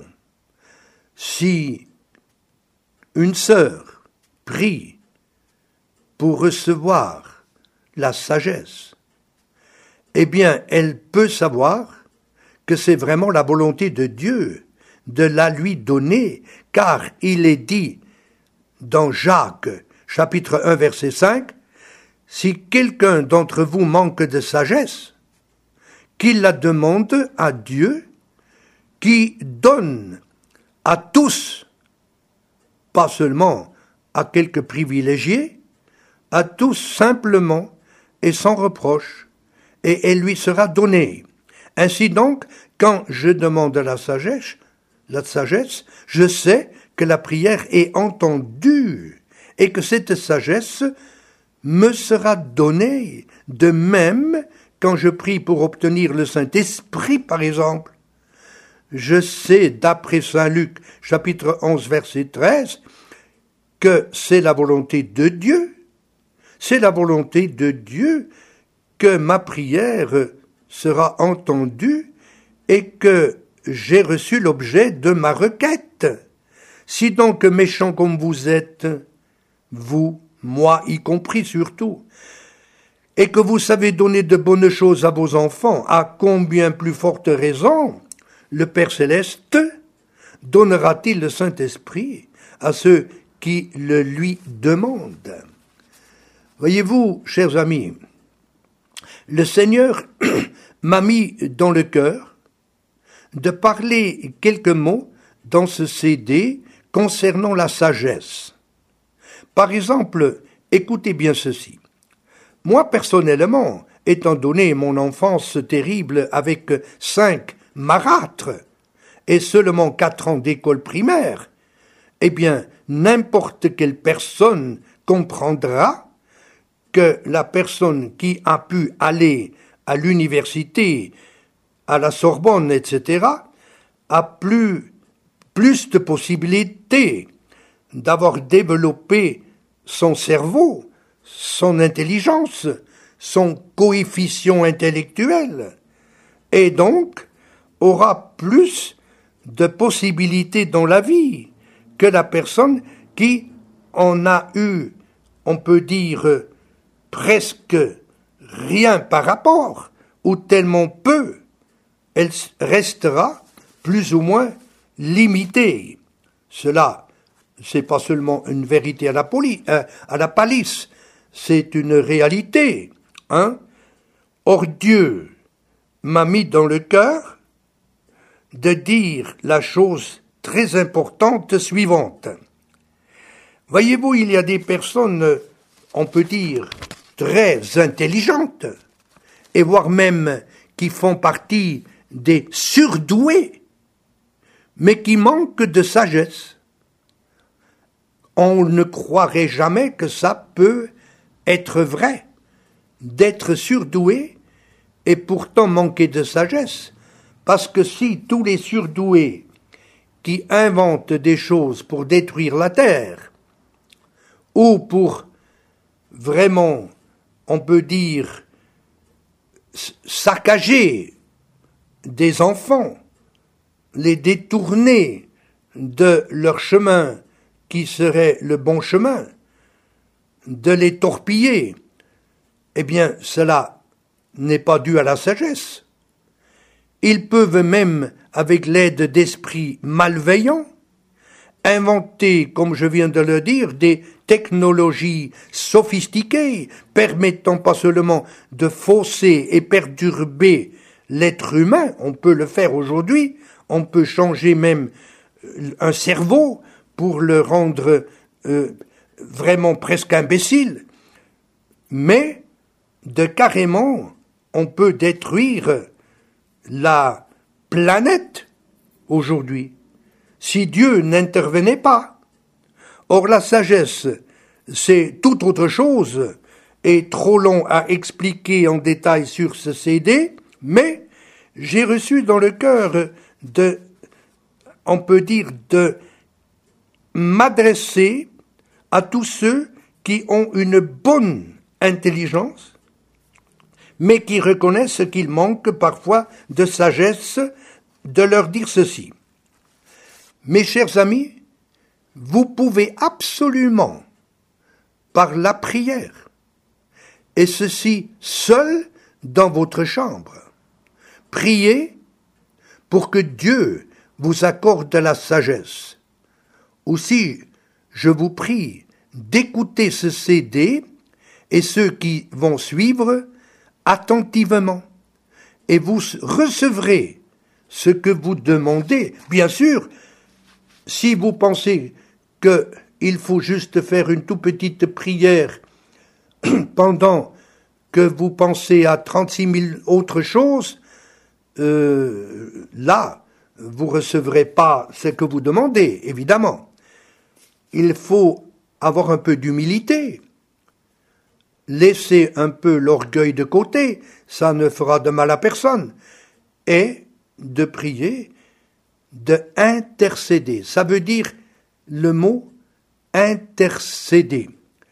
A: si une sœur prie pour recevoir la sagesse, eh bien, elle peut savoir que c'est vraiment la volonté de Dieu de la lui donner, car il est dit dans Jacques, chapitre un, verset cinq, « Si quelqu'un d'entre vous manque de sagesse, qu'il la demande à Dieu, qui donne à tous, pas seulement à quelques privilégiés, à tous simplement et sans reproche, et elle lui sera donnée. Ainsi donc, quand je demande la sagesse, la sagesse, je sais que la prière est entendue et que cette sagesse me sera donnée. De même, quand je prie pour obtenir le Saint-Esprit, par exemple, je sais, d'après saint Luc, chapitre onze, verset treize, que c'est la volonté de Dieu, c'est la volonté de Dieu que ma prière sera entendue et que j'ai reçu l'objet de ma requête. Si donc méchants comme vous êtes, vous, moi y compris surtout, et que vous savez donner de bonnes choses à vos enfants, à combien plus forte raison le Père Céleste donnera-t-il le Saint-Esprit à ceux qui le lui demandent. Voyez-vous, chers amis, le Seigneur m'a mis dans le cœur de parler quelques mots dans ce C D concernant la sagesse. Par exemple, écoutez bien ceci. Moi, personnellement, étant donné mon enfance terrible avec cinq marâtres et seulement quatre ans d'école primaire, eh bien, n'importe quelle personne comprendra que la personne qui a pu aller à l'université, à la Sorbonne, et cetera, a plus, plus de possibilités d'avoir développé son cerveau, son intelligence, son coefficient intellectuel, et donc aura plus de possibilités dans la vie que la personne qui en a eu, on peut dire, presque rien par rapport, ou tellement peu, elle restera plus ou moins limitée. Cela, c'est pas seulement une vérité à la, poli, euh, à la palisse, c'est une réalité. Hein? Or Dieu m'a mis dans le cœur de dire la chose très importante suivante. Voyez-vous, il y a des personnes, on peut dire, très intelligentes, et voire même qui font partie des surdoués, mais qui manquent de sagesse. On ne croirait jamais que ça peut être vrai, d'être surdoué et pourtant manquer de sagesse, parce que si tous les surdoués qui inventent des choses pour détruire la terre, ou pour vraiment, on peut dire, saccager des enfants, les détourner de leur chemin qui serait le bon chemin, de les torpiller, eh bien cela n'est pas dû à la sagesse. Ils peuvent même, avec l'aide d'esprits malveillants, inventer, comme je viens de le dire, des technologies sophistiquées, permettant pas seulement de fausser et perturber l'être humain, on peut le faire aujourd'hui, on peut changer même un cerveau pour le rendre euh, vraiment presque imbécile, mais de carrément, on peut détruire la planète aujourd'hui si Dieu n'intervenait pas. Or la sagesse, c'est toute autre chose et trop long à expliquer en détail sur ce C D, mais j'ai reçu dans le cœur de, on peut dire, de m'adresser à tous ceux qui ont une bonne intelligence, mais qui reconnaissent qu'il manque parfois de sagesse, de leur dire ceci. Mes chers amis, vous pouvez absolument, par la prière, et ceci seul dans votre chambre, prier pour que Dieu vous accorde la sagesse. Aussi, je vous prie d'écouter ce C D et ceux qui vont suivre attentivement, et vous recevrez ce que vous demandez. Bien sûr, si vous pensez qu'il faut juste faire une toute petite prière pendant que vous pensez à trente-six mille autres choses, euh, là, vous ne recevrez pas ce que vous demandez, évidemment. Il faut avoir un peu d'humilité, laisser un peu l'orgueil de côté, ça ne fera de mal à personne, et de prier, de intercéder. Ça veut dire le mot intercéder.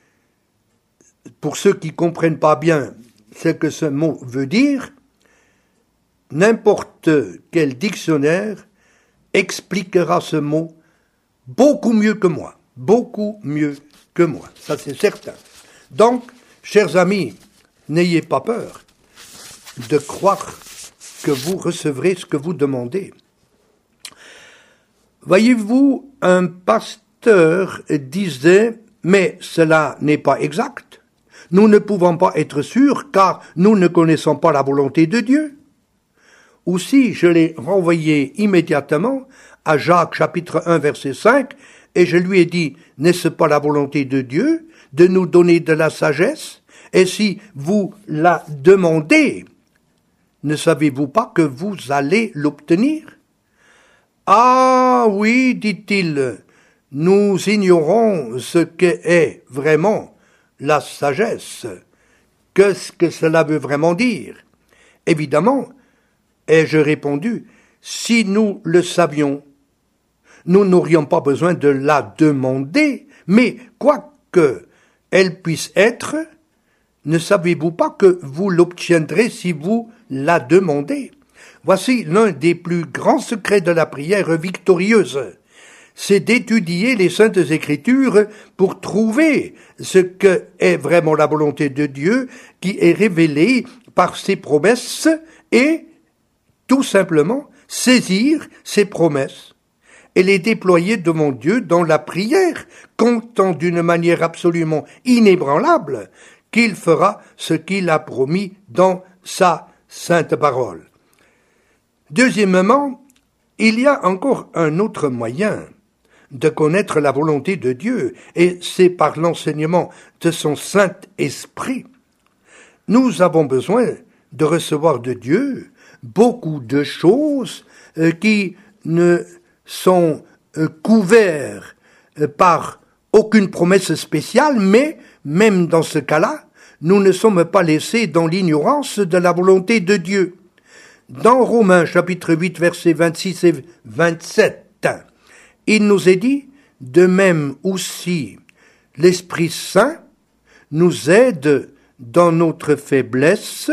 A: Pour ceux qui ne comprennent pas bien ce que ce mot veut dire, n'importe quel dictionnaire expliquera ce mot beaucoup mieux que moi, beaucoup mieux que moi, ça c'est certain. Donc, chers amis, n'ayez pas peur de croire que vous recevrez ce que vous demandez. Voyez-vous, un pasteur disait, mais cela n'est pas exact. Nous ne pouvons pas être sûrs car nous ne connaissons pas la volonté de Dieu. Aussi, je l'ai renvoyé immédiatement à Jacques chapitre un verset cinq et je lui ai dit, n'est-ce pas la volonté de Dieu de nous donner de la sagesse? Et si vous la demandez, ne savez-vous pas que vous allez l'obtenir? Ah oui, dit-il, nous ignorons ce qu'est vraiment la sagesse. Qu'est-ce que cela veut vraiment dire? Évidemment, ai-je répondu, si nous le savions, nous n'aurions pas besoin de la demander, mais quoique elle puisse être, ne savez-vous pas que vous l'obtiendrez si vous la demandez? Voici l'un des plus grands secrets de la prière victorieuse. C'est d'étudier les Saintes Écritures pour trouver ce que est vraiment la volonté de Dieu qui est révélée par ses promesses et, tout simplement, saisir ses promesses et les déployer devant Dieu dans la prière, comptant d'une manière absolument inébranlable qu'il fera ce qu'il a promis dans sa sainte parole. Deuxièmement, il y a encore un autre moyen de connaître la volonté de Dieu, et c'est par l'enseignement de son Saint-Esprit. Nous avons besoin de recevoir de Dieu beaucoup de choses euh, qui ne sont euh, couvertes euh, par aucune promesse spéciale, mais même dans ce cas-là, nous ne sommes pas laissés dans l'ignorance de la volonté de Dieu. Dans Romains chapitre huit, versets vingt-six et vingt-sept, il nous est dit, de même aussi, l'Esprit Saint nous aide dans notre faiblesse,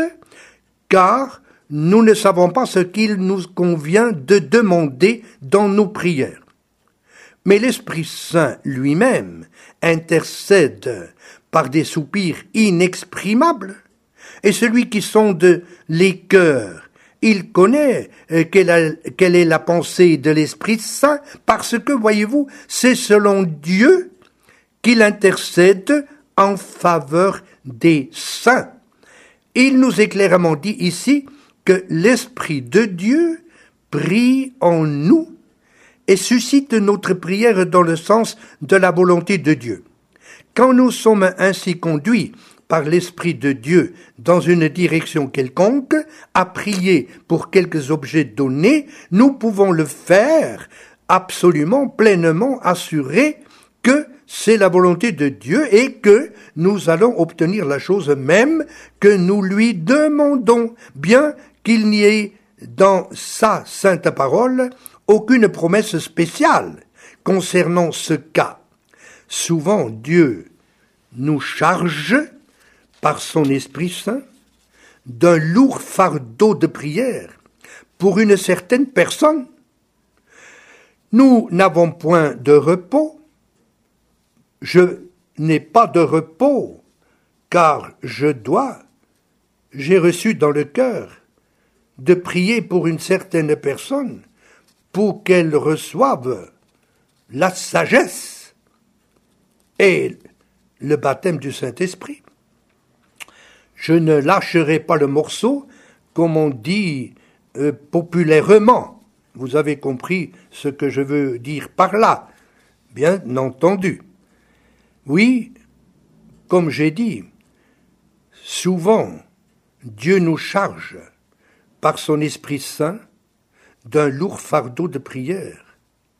A: car nous ne savons pas ce qu'il nous convient de demander dans nos prières. Mais l'Esprit Saint lui-même intercède par des soupirs inexprimables, et celui qui sonde les cœurs, il connaît quelle, a, quelle est la pensée de l'Esprit Saint, parce que, voyez-vous, c'est selon Dieu qu'il intercède en faveur des saints. Il nous est clairement dit ici que l'Esprit de Dieu prie en nous et suscite notre prière dans le sens de la volonté de Dieu. Quand nous sommes ainsi conduits par l'Esprit de Dieu dans une direction quelconque, à prier pour quelques objets donnés, nous pouvons le faire absolument, pleinement assurés que c'est la volonté de Dieu et que nous allons obtenir la chose même que nous lui demandons, bien qu'il n'y ait dans sa sainte parole aucune promesse spéciale concernant ce cas. Souvent, Dieu nous charge, par son Esprit Saint, d'un lourd fardeau de prière pour une certaine personne. Nous n'avons point de repos. Je n'ai pas de repos, car je dois, j'ai reçu dans le cœur, de prier pour une certaine personne, pour qu'elle reçoive la sagesse et le baptême du Saint-Esprit. Je ne lâcherai pas le morceau, comme on dit euh, populairement. Vous avez compris ce que je veux dire par là, bien entendu. Oui, comme j'ai dit, souvent Dieu nous charge par son Esprit Saint d'un lourd fardeau de prière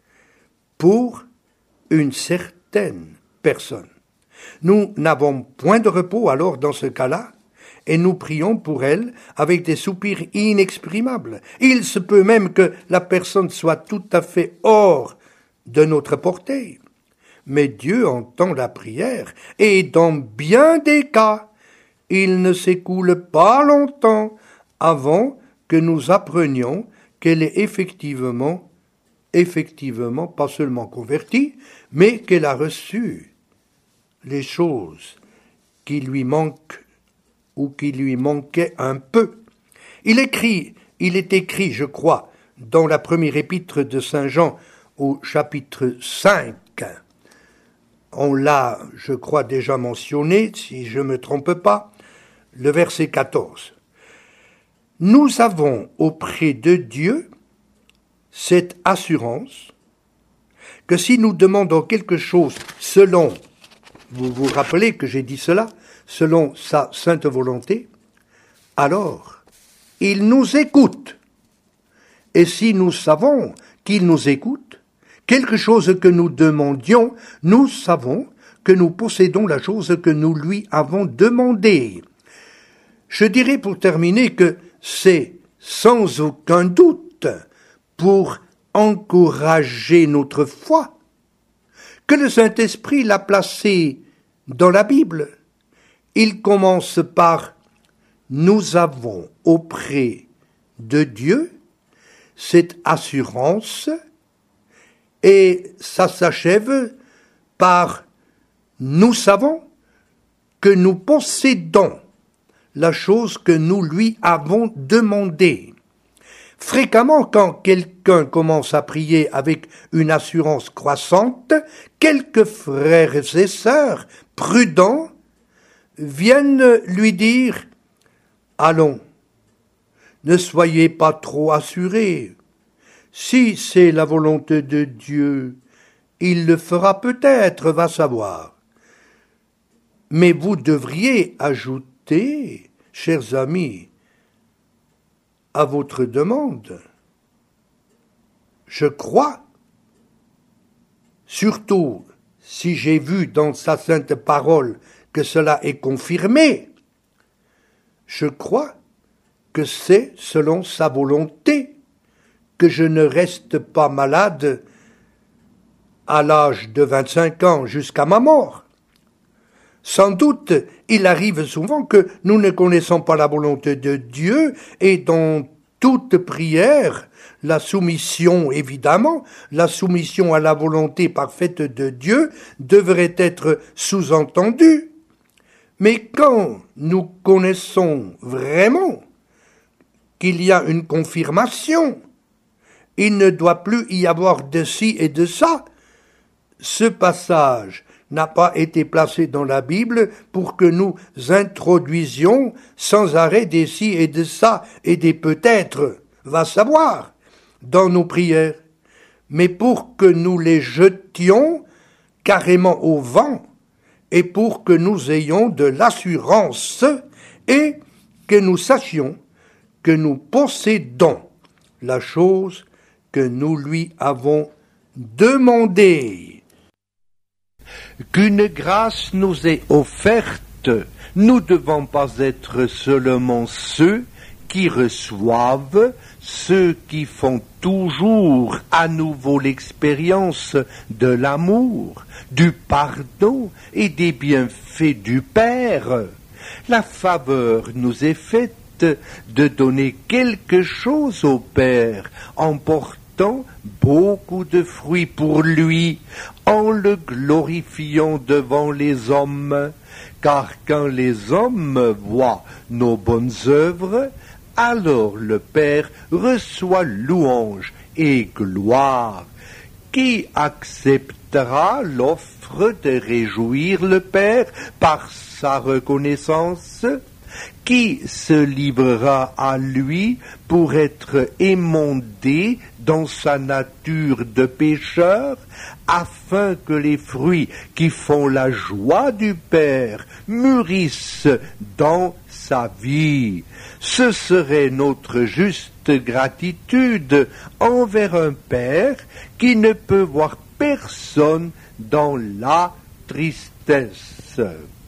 A: pour une certaine personne. Nous n'avons point de repos alors dans ce cas-là, et nous prions pour elle avec des soupirs inexprimables. Il se peut même que la personne soit tout à fait hors de notre portée. Mais Dieu entend la prière, et dans bien des cas, il ne s'écoule pas longtemps avant que nous apprenions qu'elle est effectivement, effectivement, pas seulement convertie, mais qu'elle a reçu les choses qui lui manquent ou qui lui manquaient un peu. Il écrit, il est écrit, je crois, dans la première épître de Saint Jean au chapitre cinq. On l'a, je crois, déjà mentionné, si je ne me trompe pas, le verset quatorze. Nous avons auprès de Dieu cette assurance que si nous demandons quelque chose selon, vous vous rappelez que j'ai dit cela, selon sa sainte volonté, alors il nous écoute. Et si nous savons qu'il nous écoute, quelque chose que nous demandions, nous savons que nous possédons la chose que nous lui avons demandée. Je dirais pour terminer que c'est sans aucun doute pour encourager notre foi que le Saint-Esprit l'a placé dans la Bible. Il commence par « Nous avons auprès de Dieu cette assurance » et ça s'achève par « Nous savons que nous possédons la chose que nous lui avons demandée ». Fréquemment, quand quelqu'un commence à prier avec une assurance croissante, quelques frères et sœurs prudents viennent lui dire « Allons, ne soyez pas trop assurés. Si c'est la volonté de Dieu, il le fera peut-être, va savoir. Mais vous devriez ajouter, chers amis, à votre demande. Je crois, surtout si j'ai vu dans sa sainte parole que cela est confirmé, je crois que c'est selon sa volonté que je ne reste pas malade à l'âge de vingt-cinq ans jusqu'à ma mort. Sans doute, il arrive souvent que nous ne connaissons pas la volonté de Dieu et dans toute prière, la soumission, évidemment, la soumission à la volonté parfaite de Dieu devrait être sous-entendue. Mais quand nous connaissons vraiment qu'il y a une confirmation, il ne doit plus y avoir de ci et de ça. Ce passage n'a pas été placé dans la Bible pour que nous introduisions sans arrêt des ci et de ça et des peut-être, va savoir, dans nos prières, mais pour que nous les jetions carrément au vent et pour que nous ayons de l'assurance et que nous sachions que nous possédons la chose que nous lui avons demandée. Qu'une grâce nous est offerte, nous ne devons pas être seulement ceux qui reçoivent, ceux qui font toujours à nouveau l'expérience de l'amour, du pardon et des bienfaits du Père. La faveur nous est faite de donner quelque chose au Père en portant beaucoup de fruits pour lui, en le glorifiant devant les hommes, car quand les hommes voient nos bonnes œuvres, alors le Père reçoit louange et gloire. Qui acceptera l'offre de réjouir le Père par sa reconnaissance? Qui se livrera à lui pour être émondé dans sa nature de pécheur, afin que les fruits qui font la joie du Père mûrissent dans sa vie? Ce serait notre juste gratitude envers un Père qui ne peut voir personne dans la tristesse.